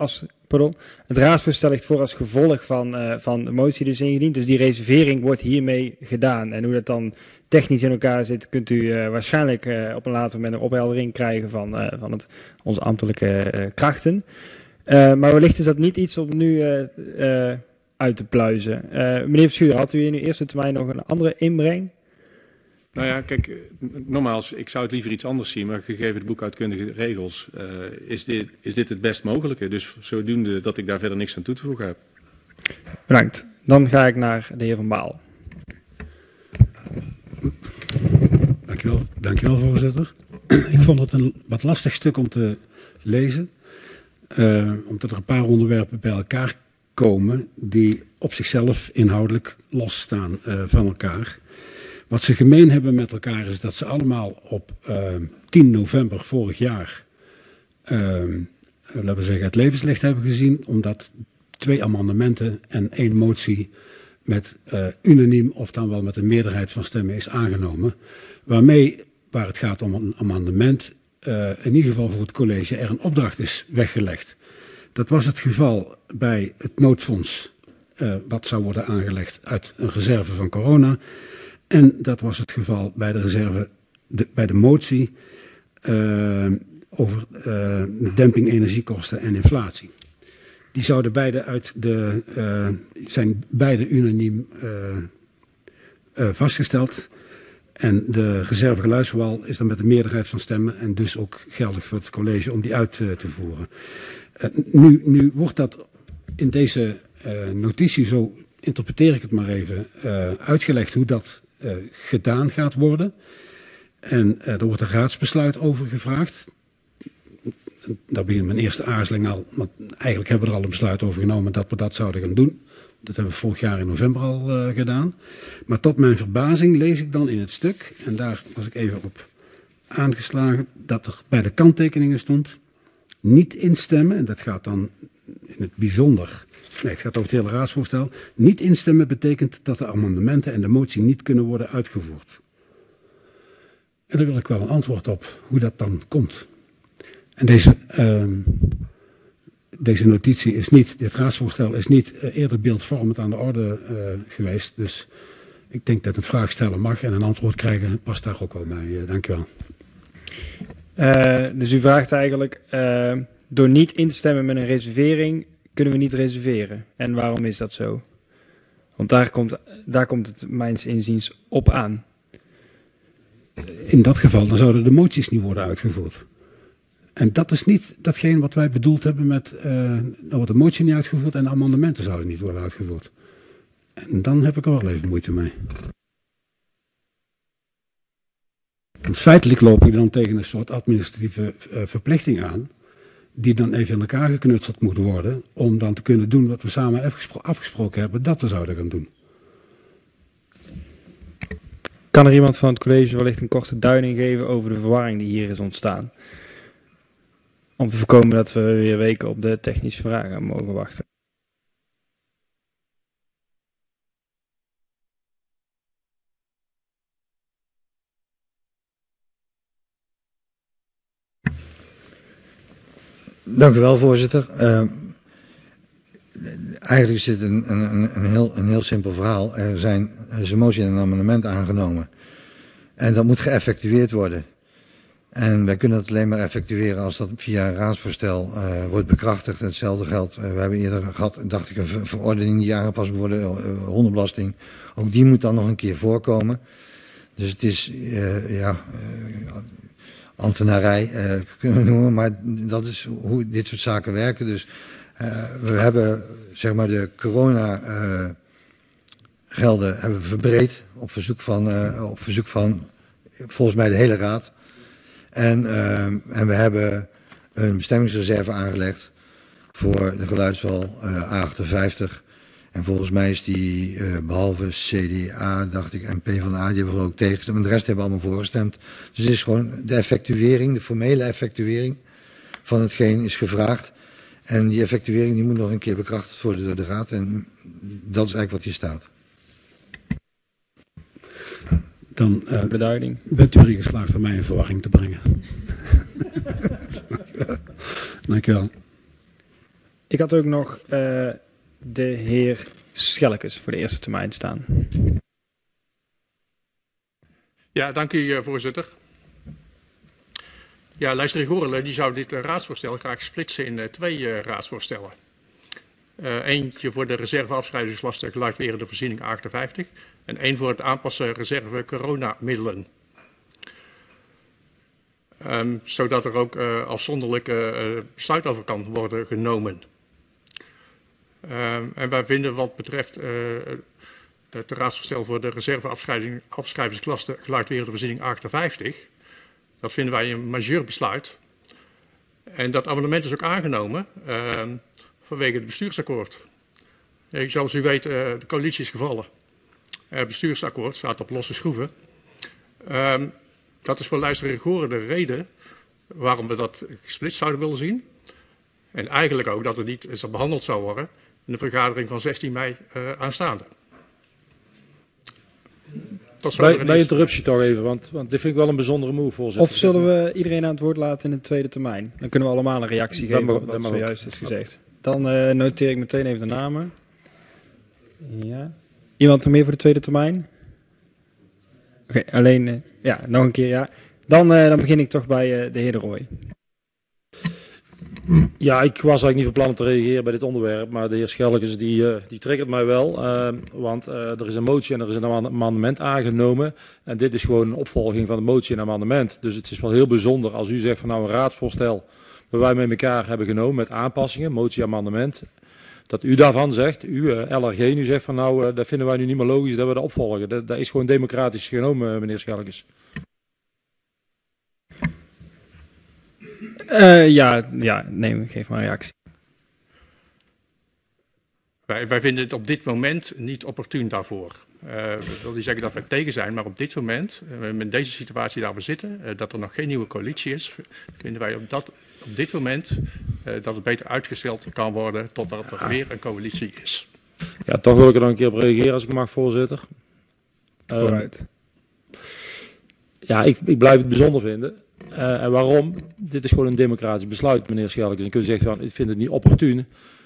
als gevolg van de motie dus ingediend. Dus die reservering wordt hiermee gedaan. En hoe dat dan technisch in elkaar zit, kunt u waarschijnlijk op een later moment een opheldering krijgen van onze ambtelijke krachten. Maar wellicht is dat niet iets om nu uit te pluizen. Meneer Verschuur, had u in uw eerste termijn nog een andere inbreng? Nou ja, kijk, nogmaals, ik zou het liever iets anders zien, maar gegeven de boekhoudkundige regels is dit het best mogelijke. Dus zodoende dat ik daar verder niks aan toe te voegen heb. Bedankt. Dan ga ik naar de heer Van Baal. Dankjewel, voorzitter. Ik vond het een wat lastig stuk om te lezen, omdat er een paar onderwerpen bij elkaar komen die op zichzelf inhoudelijk losstaan van elkaar. Wat ze gemeen hebben met elkaar is dat ze allemaal op 10 november vorig jaar laten we zeggen, het levenslicht hebben gezien, omdat 2 amendementen en 1 motie met unaniem of dan wel met een meerderheid van stemmen is aangenomen. Waarmee, waar het gaat om een amendement, in ieder geval voor het college er een opdracht is weggelegd. Dat was het geval bij het noodfonds wat zou worden aangelegd uit een reserve van corona. En dat was het geval bij de reserve, bij de motie over demping energiekosten en inflatie. Die zouden beide zijn beide unaniem vastgesteld. En de reserve geluidswal is dan met een meerderheid van stemmen en dus ook geldig voor het college om die uit te voeren. Nu wordt dat in deze notitie, zo interpreteer ik het maar even, uitgelegd hoe dat gedaan gaat worden. En er wordt een raadsbesluit over gevraagd. Daar begint mijn eerste aarzeling al, want eigenlijk hebben we er al een besluit over genomen dat we dat zouden gaan doen. Dat hebben we vorig jaar in november al gedaan. Maar tot mijn verbazing lees ik dan in het stuk, en daar was ik even op aangeslagen, dat er bij de kanttekeningen stond niet instemmen, en dat gaat dan in het bijzonder, nee, het gaat over het hele raadsvoorstel. Niet instemmen betekent dat de amendementen en de motie niet kunnen worden uitgevoerd. En daar wil ik wel een antwoord op, hoe dat dan komt. En deze notitie is niet, dit raadsvoorstel is niet eerder beeldvormend aan de orde geweest. Dus ik denk dat een vraag stellen mag en een antwoord krijgen past daar ook wel bij. Dank u wel. Dus u vraagt eigenlijk, door niet in te stemmen met een reservering, kunnen we niet reserveren. En waarom is dat zo? Want daar komt het mijns inziens op aan. In dat geval dan zouden de moties niet worden uitgevoerd. En dat is niet datgene wat wij bedoeld hebben met, dan wordt de motie niet uitgevoerd en de amendementen zouden niet worden uitgevoerd. En dan heb ik er wel even moeite mee. Want feitelijk loop je dan tegen een soort administratieve verplichting aan, die dan even in elkaar geknutseld moet worden, om dan te kunnen doen wat we samen afgesproken hebben dat we zouden gaan doen. Kan er iemand van het college wellicht een korte duiding geven over de verwarring die hier is ontstaan? Om te voorkomen dat we weer weken op de technische vragen mogen wachten. Dank u wel, voorzitter. Eigenlijk is dit een heel simpel verhaal. Er is een motie en een amendement aangenomen. En dat moet geëffectueerd worden. En wij kunnen het alleen maar effectueren als dat via een raadsvoorstel wordt bekrachtigd. Hetzelfde geldt, we hebben eerder gehad, dacht ik, een verordening die aangepast moet worden, hondenbelasting. Ook die moet dan nog een keer voorkomen. Dus het is, ambtenarij kunnen we noemen, maar dat is hoe dit soort zaken werken. Dus we hebben, zeg maar, de corona gelden hebben we verbreed op verzoek van volgens mij de hele raad. En we hebben een bestemmingsreserve aangelegd voor de geluidswal A58. En volgens mij is die behalve CDA, dacht ik, en PvdA, die hebben ook tegengestemd. Maar de rest hebben allemaal voorgestemd. Dus het is gewoon de effectuering, de formele effectuering van hetgeen is gevraagd. En die effectuering die moet nog een keer bekrachtigd worden door de raad. En dat is eigenlijk wat hier staat. Dan beduiding. Bent u erin geslaagd om mij in verwarring te brengen. Dank u wel. Ik had ook nog de heer Schelkes voor de eerste termijn staan. Ja, dank u, voorzitter. Ja, lijsttrekker Gorele die zou dit raadsvoorstel graag splitsen in twee raadsvoorstellen. Eentje voor de reserveafschrijvingslasten geluidwerende voorziening 58 en één voor het aanpassen reserve coronamiddelen. Zodat er ook afzonderlijk besluit over kan worden genomen. En wij vinden wat betreft het raadsvoorstel voor de reserveafschrijvingslasten geluidwerende voorziening 58, dat vinden wij een majeur besluit. En dat amendement is ook aangenomen vanwege het bestuursakkoord. Zoals u weet, de coalitie is gevallen. Het bestuursakkoord staat op losse schroeven. Dat is voor lijsttrekker Goren de reden waarom we dat gesplitst zouden willen zien. En eigenlijk ook dat het niet eens behandeld zou worden in de vergadering van 16 mei aanstaande. Bij interruptie toch even, want dit vind ik wel een bijzondere move, voorzitter. Of zullen we iedereen aan het woord laten in de tweede termijn? Dan kunnen we allemaal een reactie geven op wat zojuist is gezegd. Dan noteer ik meteen even de namen. Ja. Iemand er meer voor de tweede termijn? Oké, alleen, ja, nog een keer, ja. Dan begin ik toch bij de heer De Rooij. Ja, ik was eigenlijk niet van plan om te reageren bij dit onderwerp, maar de heer Schelkes die triggert mij wel. Want er is een motie en er is een amendement aangenomen. En dit is gewoon een opvolging van de motie en amendement. Dus het is wel heel bijzonder als u zegt van nou een raadsvoorstel waar wij met elkaar hebben genomen met aanpassingen, motie en amendement. Dat u daarvan zegt, u LRG nu zegt van nou dat vinden wij nu niet meer logisch dat we dat opvolgen. Dat is gewoon democratisch genomen, meneer Schelkes. Geef maar een reactie. Wij vinden het op dit moment niet opportun daarvoor. Dat wil niet zeggen dat we tegen zijn, maar op dit moment, met deze situatie waar we zitten, dat er nog geen nieuwe coalitie is, vinden wij op dit moment dat het beter uitgesteld kan worden totdat er weer een coalitie is. Ja, toch wil ik er nog een keer op reageren als ik mag, voorzitter. Vooruit. Ja, ik blijf het bijzonder vinden. En waarom? Dit is gewoon een democratisch besluit, meneer Schelkes. En kunt zeggen van, ik vind het niet opportun.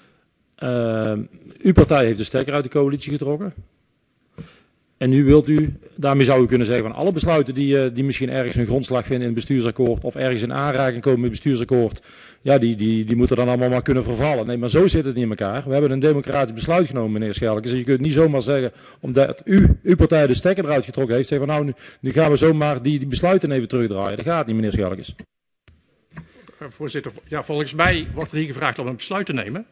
Uw partij heeft de stekker uit de coalitie getrokken. En nu wilt u, daarmee zou u kunnen zeggen van alle besluiten die misschien ergens hun grondslag vinden in het bestuursakkoord of ergens in aanraking komen met het bestuursakkoord, ja, die moeten dan allemaal maar kunnen vervallen. Nee, maar zo zit het niet in elkaar. We hebben een democratisch besluit genomen, meneer Schelkes. En je kunt niet zomaar zeggen, omdat uw partij de stekker eruit getrokken heeft, zeggen van nou, nu gaan we zomaar die besluiten even terugdraaien. Dat gaat niet, meneer Schelkes. Voorzitter, ja, volgens mij wordt er hier gevraagd om een besluit te nemen.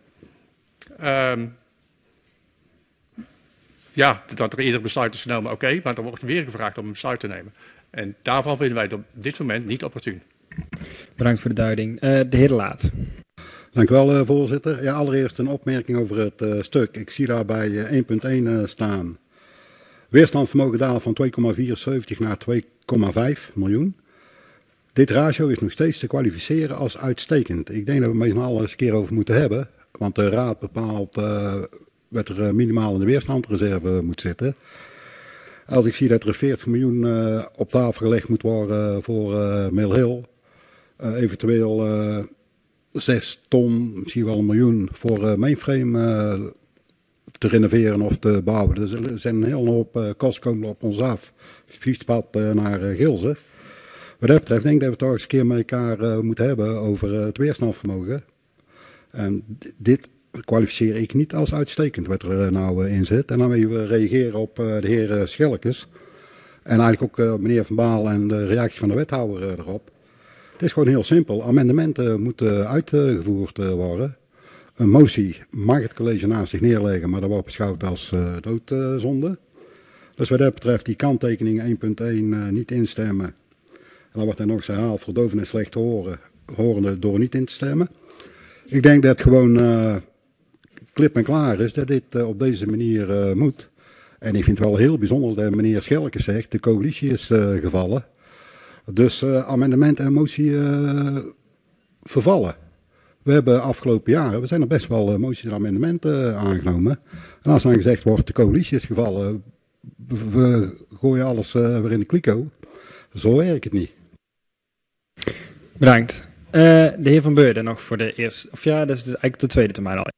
Ja, dat er eerder besluit is genomen, oké, maar dan wordt er weer gevraagd om een besluit te nemen. En daarvan vinden wij het op dit moment niet opportun. Bedankt voor de duiding. De heer De Laat. Dank u wel, voorzitter. Ja, allereerst een opmerking over het stuk. Ik zie daarbij 1.1 staan. Weerstandsvermogen dalen van 2,74 naar 2,5 miljoen. Dit ratio is nog steeds te kwalificeren als uitstekend. Ik denk dat we het met z'n allen eens een keer over moeten hebben. Want de raad bepaalt wat er minimaal in de weerstandreserve moet zitten. Als ik zie dat er 40 miljoen op tafel gelegd moet worden voor Mill Hill. Eventueel 6 ton, misschien wel 1 miljoen voor mainframe te renoveren of te bouwen. Er zijn een hele hoop kosten komen op ons af. Fietspad naar Gilze. Wat dat betreft denk ik dat we het toch eens een keer met elkaar moeten hebben over het weerstandsvermogen. En dit kwalificeer ik niet als uitstekend wat er nou in zit. En dan wil we reageren op de heer Schelkes. En eigenlijk ook meneer Van Baal en de reactie van de wethouder erop. Het is gewoon heel simpel. Amendementen moeten uitgevoerd worden. Een motie mag het college naast zich neerleggen, maar dat wordt beschouwd als doodzonde. Dus wat dat betreft die kanttekening 1.1 niet instemmen. En dan wordt er nog eens herhaald voor doven en slecht horenden door niet in te stemmen. Ik denk dat het gewoon klip en klaar is dat dit op deze manier moet. En ik vind het wel heel bijzonder dat meneer Schelkes zegt, de coalitie is gevallen. Dus amendement en motie vervallen. We hebben afgelopen jaren, we zijn er best wel moties en amendementen aangenomen. En als dan gezegd wordt, de coalitie is gevallen, we gooien alles weer in de kliko. Zo werkt het niet. Bedankt. De heer Van Beurden nog voor de eerste, of ja, dat is dus eigenlijk de tweede termijn al.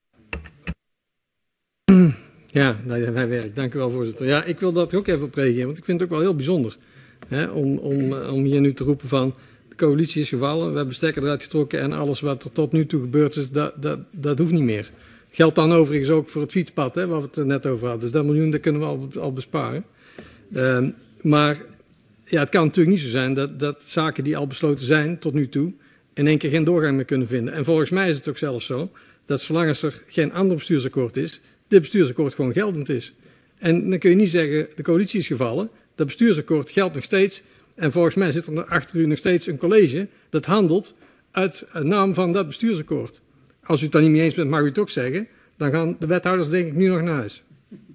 Ja, hij werkt. Dank u wel, voorzitter. Ja, ik wil dat ook even op reageren, want ik vind het ook wel heel bijzonder. Hè, om hier nu te roepen van, de coalitie is gevallen, we hebben stekker eruit getrokken en alles wat er tot nu toe gebeurd is, dat hoeft niet meer. Geldt dan overigens ook voor het fietspad, hè, waar we het er net over hadden. Dus dat miljoen, dat kunnen we al besparen. Maar ja, het kan natuurlijk niet zo zijn dat zaken die al besloten zijn tot nu toe in één keer geen doorgang meer kunnen vinden. En volgens mij is het ook zelfs zo dat zolang er geen ander bestuursakkoord is, dit bestuursakkoord gewoon geldend is. En dan kun je niet zeggen, de coalitie is gevallen, dat bestuursakkoord geldt nog steeds. En volgens mij zit er achter u nog steeds een college dat handelt uit naam van dat bestuursakkoord. Als u het dan niet mee eens bent, mag u het ook zeggen. Dan gaan de wethouders denk ik nu nog naar huis.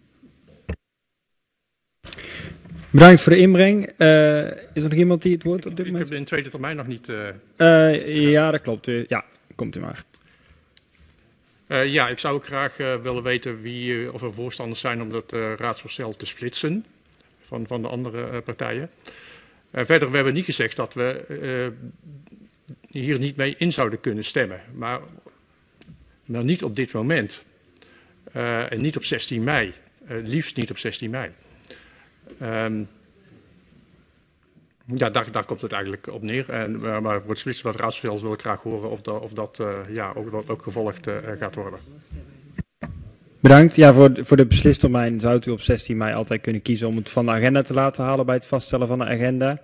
Bedankt voor de inbreng. Is er nog iemand die het woord op dit moment? Ik heb in de tweede termijn nog niet... Ja, dat klopt. Ja, komt u maar. Ja, ik zou ook graag willen weten of er voorstanders zijn om dat raadsvoorstel te splitsen van de andere partijen. Verder, we hebben niet gezegd dat we hier niet mee in zouden kunnen stemmen. Maar niet op dit moment. En niet op 16 mei. Liefst niet op 16 mei. Ja, daar komt het eigenlijk op neer. Maar voor het splitsen van het raadsvoorstel wil ik graag horen of dat ook gevolgd gaat worden. Bedankt. Ja, voor de beslistermijn zou u op 16 mei altijd kunnen kiezen om het van de agenda te laten halen bij het vaststellen van de agenda.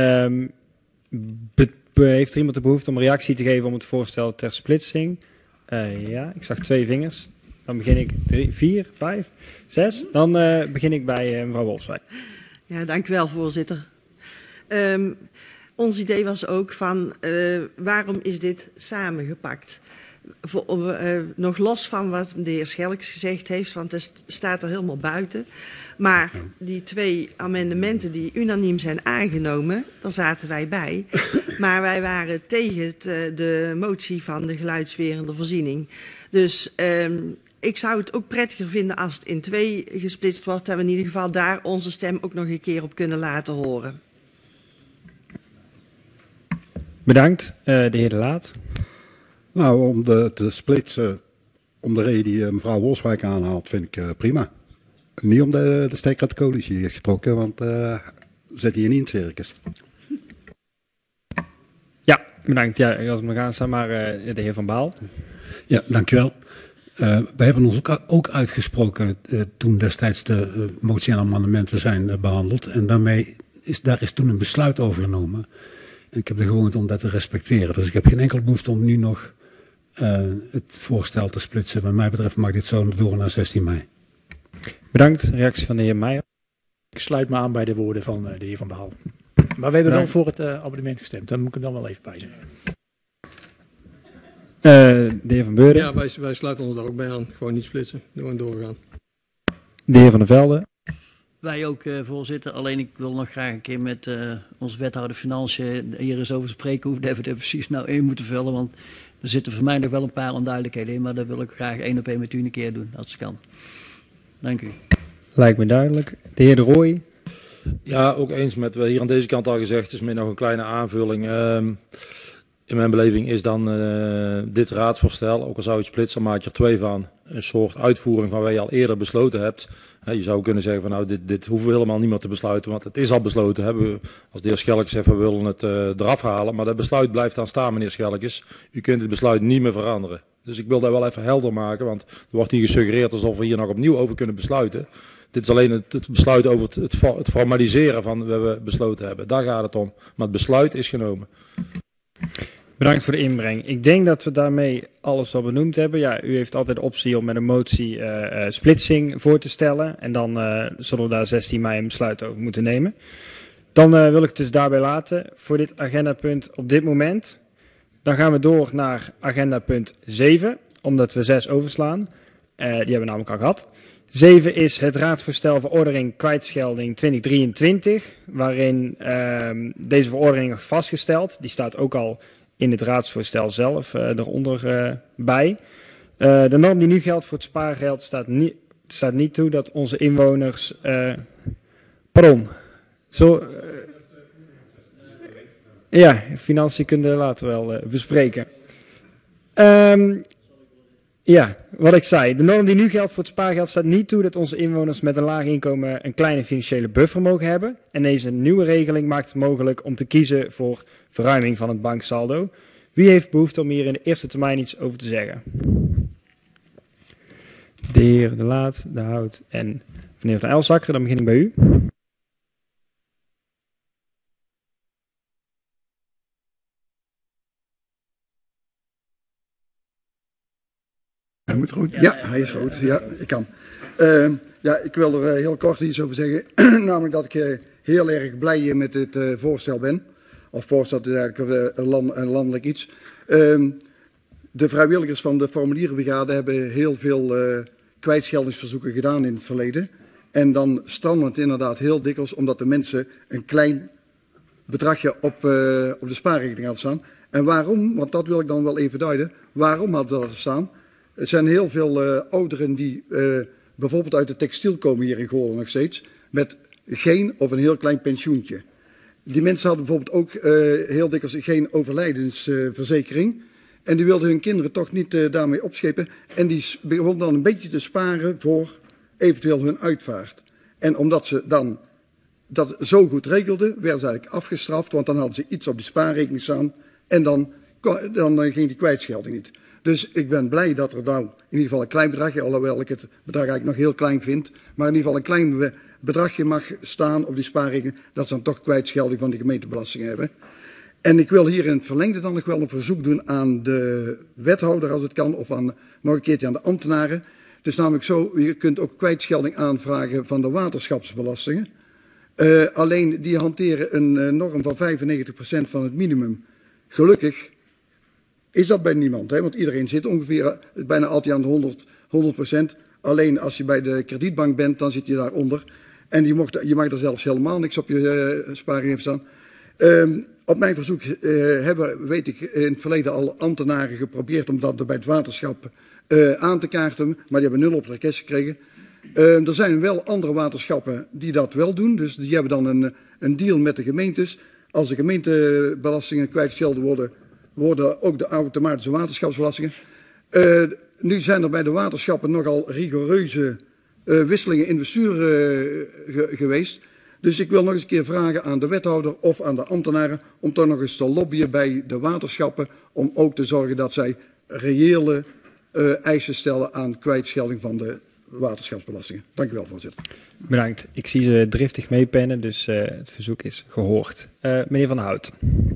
Heeft er iemand de behoefte om een reactie te geven om het voorstel ter splitsing? Ja, ik zag 2 vingers. Dan begin ik 3, 4, 5, 6. Dan begin ik bij mevrouw Wolfswijk. Ja, dank u wel, voorzitter. Ons idee was ook van waarom is dit samengepakt? Nog los van wat de heer Schelkes gezegd heeft, want het staat er helemaal buiten. Maar die 2 amendementen die unaniem zijn aangenomen, daar zaten wij bij. Maar wij waren tegen de motie van de geluidswerende voorziening. Dus ik zou het ook prettiger vinden als het in 2 gesplitst wordt, dat we in ieder geval daar onze stem ook nog een keer op kunnen laten horen. Bedankt. De heer De Laat. Nou, om te splitsen, om de reden die mevrouw Wolfswijk aanhaalt, vind ik prima. Niet om de stekker uit de coalitie is getrokken, want zet hier niet in het circus. Ja, bedankt. Ja, als we gaan staan, maar de heer Van Baal. Ja, dankjewel. Wij hebben ons ook uitgesproken toen destijds de motie en amendementen zijn behandeld. En daar is toen een besluit over genomen. En ik heb de gewoonte om dat te respecteren. Dus ik heb geen enkele behoefte om nu nog het voorstel te splitsen. Wat mij betreft mag dit zo door naar 16 mei. Bedankt. Reactie van de heer Meijer. Ik sluit me aan bij de woorden van de heer Van Baal. Maar we hebben wel voor het abonnement gestemd. Daar moet ik er dan wel even bij zeggen. De heer Van Beurden. Ja, wij sluiten ons daar ook bij aan. Gewoon niet splitsen. Gewoon doorgaan. De heer Van der Velde. Wij ook, voorzitter. Alleen ik wil nog graag een keer met onze wethouder Financiën hier eens over spreken hoe we er precies nou in moeten vullen. Want er zitten voor mij nog wel een paar onduidelijkheden in. Maar dat wil ik graag 1 op 1 met u een keer doen, als het kan. Dank u. Lijkt me duidelijk. De heer De Rooij. Ja, ook eens met wat hier aan deze kant al gezegd. Het is meer nog een kleine aanvulling. In mijn beleving is dan dit raadsvoorstel, ook al zou je het splitsen, maak je er 2 van. Een soort uitvoering van wat je al eerder besloten hebt. Je zou kunnen zeggen van nou, dit hoeven we helemaal niet meer te besluiten, want het is al besloten. Hebben we, als de heer Schelkes zegt, we willen het eraf halen. Maar dat besluit blijft dan staan, meneer Schelkes. U kunt het besluit niet meer veranderen. Dus ik wil dat wel even helder maken, want er wordt hier gesuggereerd alsof we hier nog opnieuw over kunnen besluiten. Dit is alleen het besluit over het formaliseren van wat we besloten hebben. Daar gaat het om. Maar het besluit is genomen. Bedankt voor de inbreng. Ik denk dat we daarmee alles al benoemd hebben. Ja, u heeft altijd de optie om met een motie splitsing voor te stellen. En dan zullen we daar 16 mei een besluit over moeten nemen. Dan wil ik het dus daarbij laten voor dit agendapunt op dit moment. Dan gaan we door naar agendapunt 7, omdat we 6 overslaan. Die hebben we namelijk al gehad. 7 is het raadsvoorstel verordening kwijtschelding 2023, waarin deze verordening nog vastgesteld. Die staat ook al in het raadsvoorstel zelf eronder bij. De norm die nu geldt voor het spaargeld staat niet toe dat onze inwoners... pardon. Ja, financiën kunnen we later wel bespreken. Ja, wat ik zei. De norm die nu geldt voor het spaargeld staat niet toe dat onze inwoners met een laag inkomen een kleine financiële buffer mogen hebben. En deze nieuwe regeling maakt het mogelijk om te kiezen voor verruiming van het banksaldo. Wie heeft behoefte om hier in de eerste termijn iets over te zeggen? De heer De Laat, De Hout en meneer Van Elzakker, dan begin ik bij u. Hij moet goed. Ja, hij is goed. Ja, ik kan. Ja, ik wil er heel kort iets over zeggen. Namelijk dat ik heel erg blij met dit voorstel ben. Of voorstel is eigenlijk een landelijk iets. De vrijwilligers van de formulierenbrigade hebben heel veel kwijtscheldingsverzoeken gedaan in het verleden. En dan strandt het inderdaad heel dikwijls omdat de mensen een klein bedragje op de spaarrekening hadden staan. En waarom? Want dat wil ik dan wel even duiden. Waarom hadden dat staan? Er zijn heel veel ouderen die bijvoorbeeld uit de textiel komen hier in Goorlen nog steeds. Met geen of een heel klein pensioentje. Die mensen hadden bijvoorbeeld ook heel dikwijls geen overlijdensverzekering. En die wilden hun kinderen toch niet daarmee opschepen. En die begonnen dan een beetje te sparen voor eventueel hun uitvaart. En omdat ze dan dat zo goed regelden, werden ze eigenlijk afgestraft. Want dan hadden ze iets op die spaarrekening staan. En dan ging die kwijtschelding niet. Dus ik ben blij dat er nou in ieder geval een klein bedragje, alhoewel ik het bedrag eigenlijk nog heel klein vind, maar in ieder geval een klein bedragje mag staan op die spaarrekening, dat ze dan toch kwijtschelding van de gemeentebelasting hebben. En ik wil hier in het verlengde dan nog wel een verzoek doen aan de wethouder als het kan, of nog een keertje aan de ambtenaren. Het is namelijk zo, je kunt ook kwijtschelding aanvragen van de waterschapsbelastingen. Alleen die hanteren een norm van 95% van het minimum. Gelukkig is dat bij niemand, hè? Want iedereen zit ongeveer bijna altijd aan de 100%. Alleen als je bij de kredietbank bent, dan zit je daaronder. En je mag er zelfs helemaal niks op je spaarrekening staan. Op mijn verzoek weet ik, in het verleden al ambtenaren geprobeerd om dat bij het waterschap aan te kaarten. Maar die hebben 0 op het request gekregen. Er zijn wel andere waterschappen die dat wel doen. Dus die hebben dan een deal met de gemeentes. Als de gemeentebelastingen kwijtschelden worden ook de automatische waterschapsbelastingen. Nu zijn er bij de waterschappen nogal rigoureuze wisselingen in bestuur geweest. Dus ik wil nog eens een keer vragen aan de wethouder of aan de ambtenaren om toch nog eens te lobbyen bij de waterschappen om ook te zorgen dat zij reële eisen stellen aan kwijtschelding van de waterschapsbelastingen. Dank u wel, voorzitter. Bedankt. Ik zie ze driftig meepennen, dus het verzoek is gehoord. Meneer Van Hout.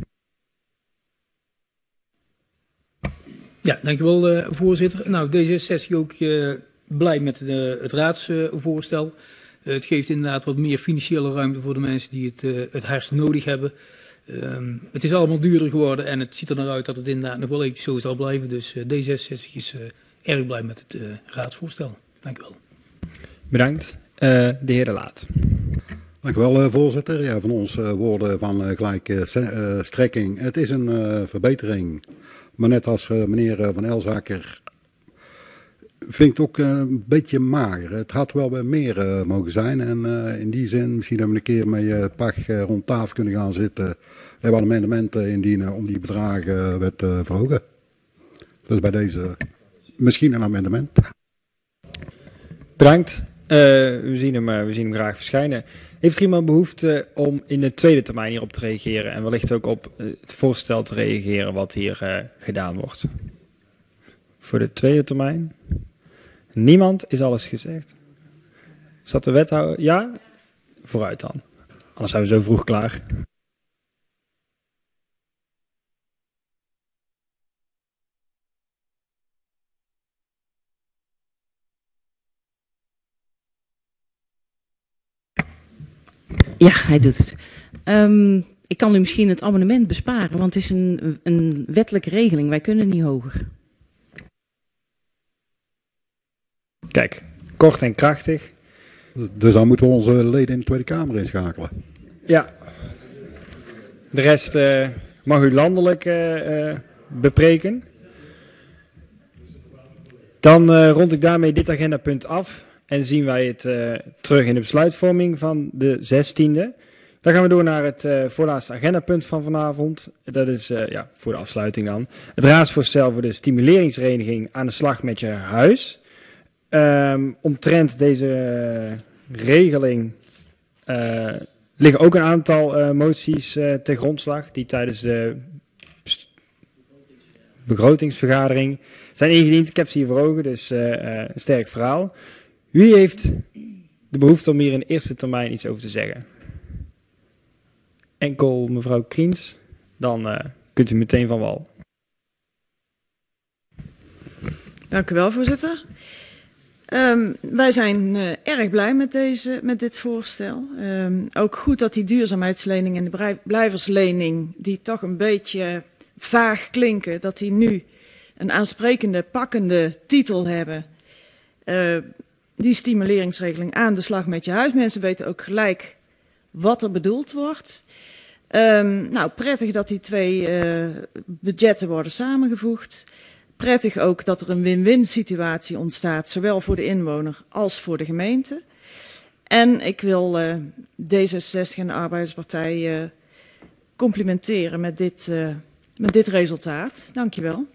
Ja, dankjewel voorzitter. Nou, D66 ook blij met het raadsvoorstel. Het geeft inderdaad wat meer financiële ruimte voor de mensen die het hardst nodig hebben. Het is allemaal duurder geworden en het ziet er naar uit dat het inderdaad nog wel eventjes zo zal blijven. Dus D66 is erg blij met het raadsvoorstel. Dank u wel. Bedankt. De heer De Laat. Dank u wel, voorzitter. Ja, van ons woorden van gelijke strekking. Het is een verbetering. Maar net als meneer Van Elzaker vind ik het ook een beetje mager. Het had wel weer meer mogen zijn. En in die zin, misschien dat we een keer met Pach rond tafel kunnen gaan zitten. We hebben amendementen indienen om die bedragen weer te verhogen. Dus bij deze misschien een amendement. Bedankt. We zien hem graag verschijnen. Heeft er iemand behoefte om in de tweede termijn hierop te reageren en wellicht ook op het voorstel te reageren wat hier gedaan wordt? Voor de tweede termijn? Niemand, is alles gezegd? Is dat de wethouder? Ja? Vooruit dan. Anders zijn we zo vroeg klaar. Ja, hij doet het. Ik kan u misschien het amendement besparen, want het is een wettelijke regeling. Wij kunnen niet hoger. Kijk, kort en krachtig. Dus dan moeten we onze leden in de Tweede Kamer inschakelen. Ja. De rest mag u landelijk bepreken. Dan rond ik daarmee dit agendapunt af. En zien wij het terug in de besluitvorming van de 16e. Dan gaan we door naar het voorlaatste agendapunt van vanavond. Dat is voor de afsluiting dan. Het raadsvoorstel voor de stimuleringsvereniging aan de slag met je huis. Omtrent deze regeling liggen ook een aantal moties ten grondslag die tijdens de begrotingsvergadering zijn ingediend. Ik heb ze hier voor ogen, dus een sterk verhaal. Wie heeft de behoefte om hier in de eerste termijn iets over te zeggen? Enkel mevrouw Kriens, dan kunt u meteen van wal. Dank u wel, voorzitter. Wij zijn erg blij met dit voorstel. Ook goed dat die duurzaamheidslening en de blijverslening, die toch een beetje vaag klinken, dat die nu een aansprekende, pakkende titel hebben. Die stimuleringsregeling aan de slag met je huis. Mensen weten ook gelijk wat er bedoeld wordt. Nou, prettig dat die twee budgetten worden samengevoegd. Prettig ook dat er een win-win situatie ontstaat, zowel voor de inwoner als voor de gemeente. En ik wil D66 en de Arbeiderspartij complimenteren met dit resultaat. Dank je wel.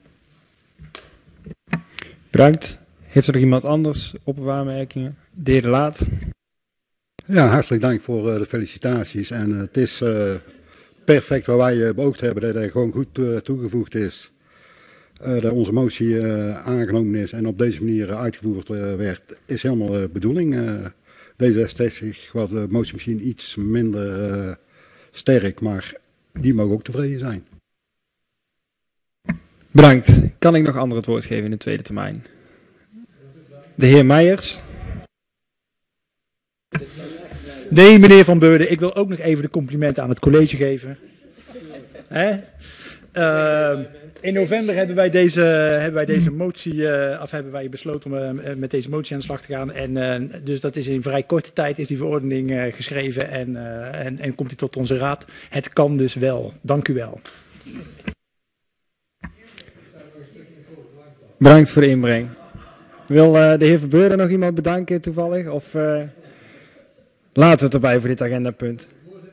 Bedankt. Heeft er nog iemand anders op aanmerkingen? De heer De Laat. Ja, hartelijk dank voor de felicitaties. En het is perfect waar wij beoogd hebben dat er gewoon goed toegevoegd is. Dat onze motie aangenomen is en op deze manier uitgevoerd werd, is helemaal de bedoeling. D66 was de motie misschien iets minder sterk, maar die mogen ook tevreden zijn. Bedankt. Kan ik nog anderen het woord geven in de tweede termijn? De heer Meijers. Nee, meneer Van Beurden, ik wil ook nog even de complimenten aan het college geven. In november hebben wij deze motie, hebben wij besloten om met deze motie aan de slag te gaan. En dus dat is in vrij korte tijd is die verordening geschreven en komt die tot onze raad. Het kan dus wel. Dank u wel. Bedankt voor de inbreng. Wil de heer Verbeurden nog iemand bedanken toevallig? Of laten we het erbij voor dit agendapunt?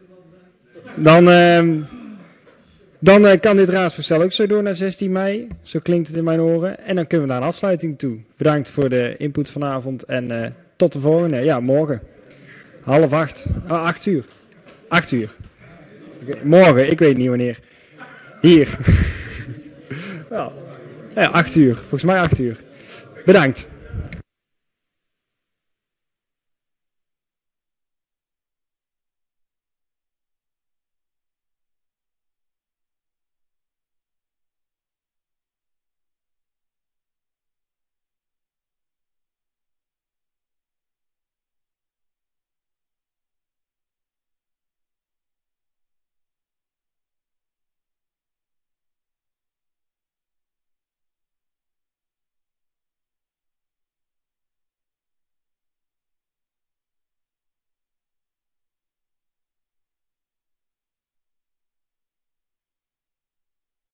Dan kan dit raadsvoorstel ook zo door naar 16 mei. Zo klinkt het in mijn oren. En dan kunnen we naar een afsluiting toe. Bedankt voor de input vanavond en tot de volgende. Ja, morgen. 7:30. 8 uur. 8 uur. Morgen, ik weet niet wanneer. Hier. Ja, 8 uur. Volgens mij 8 uur. Bedankt.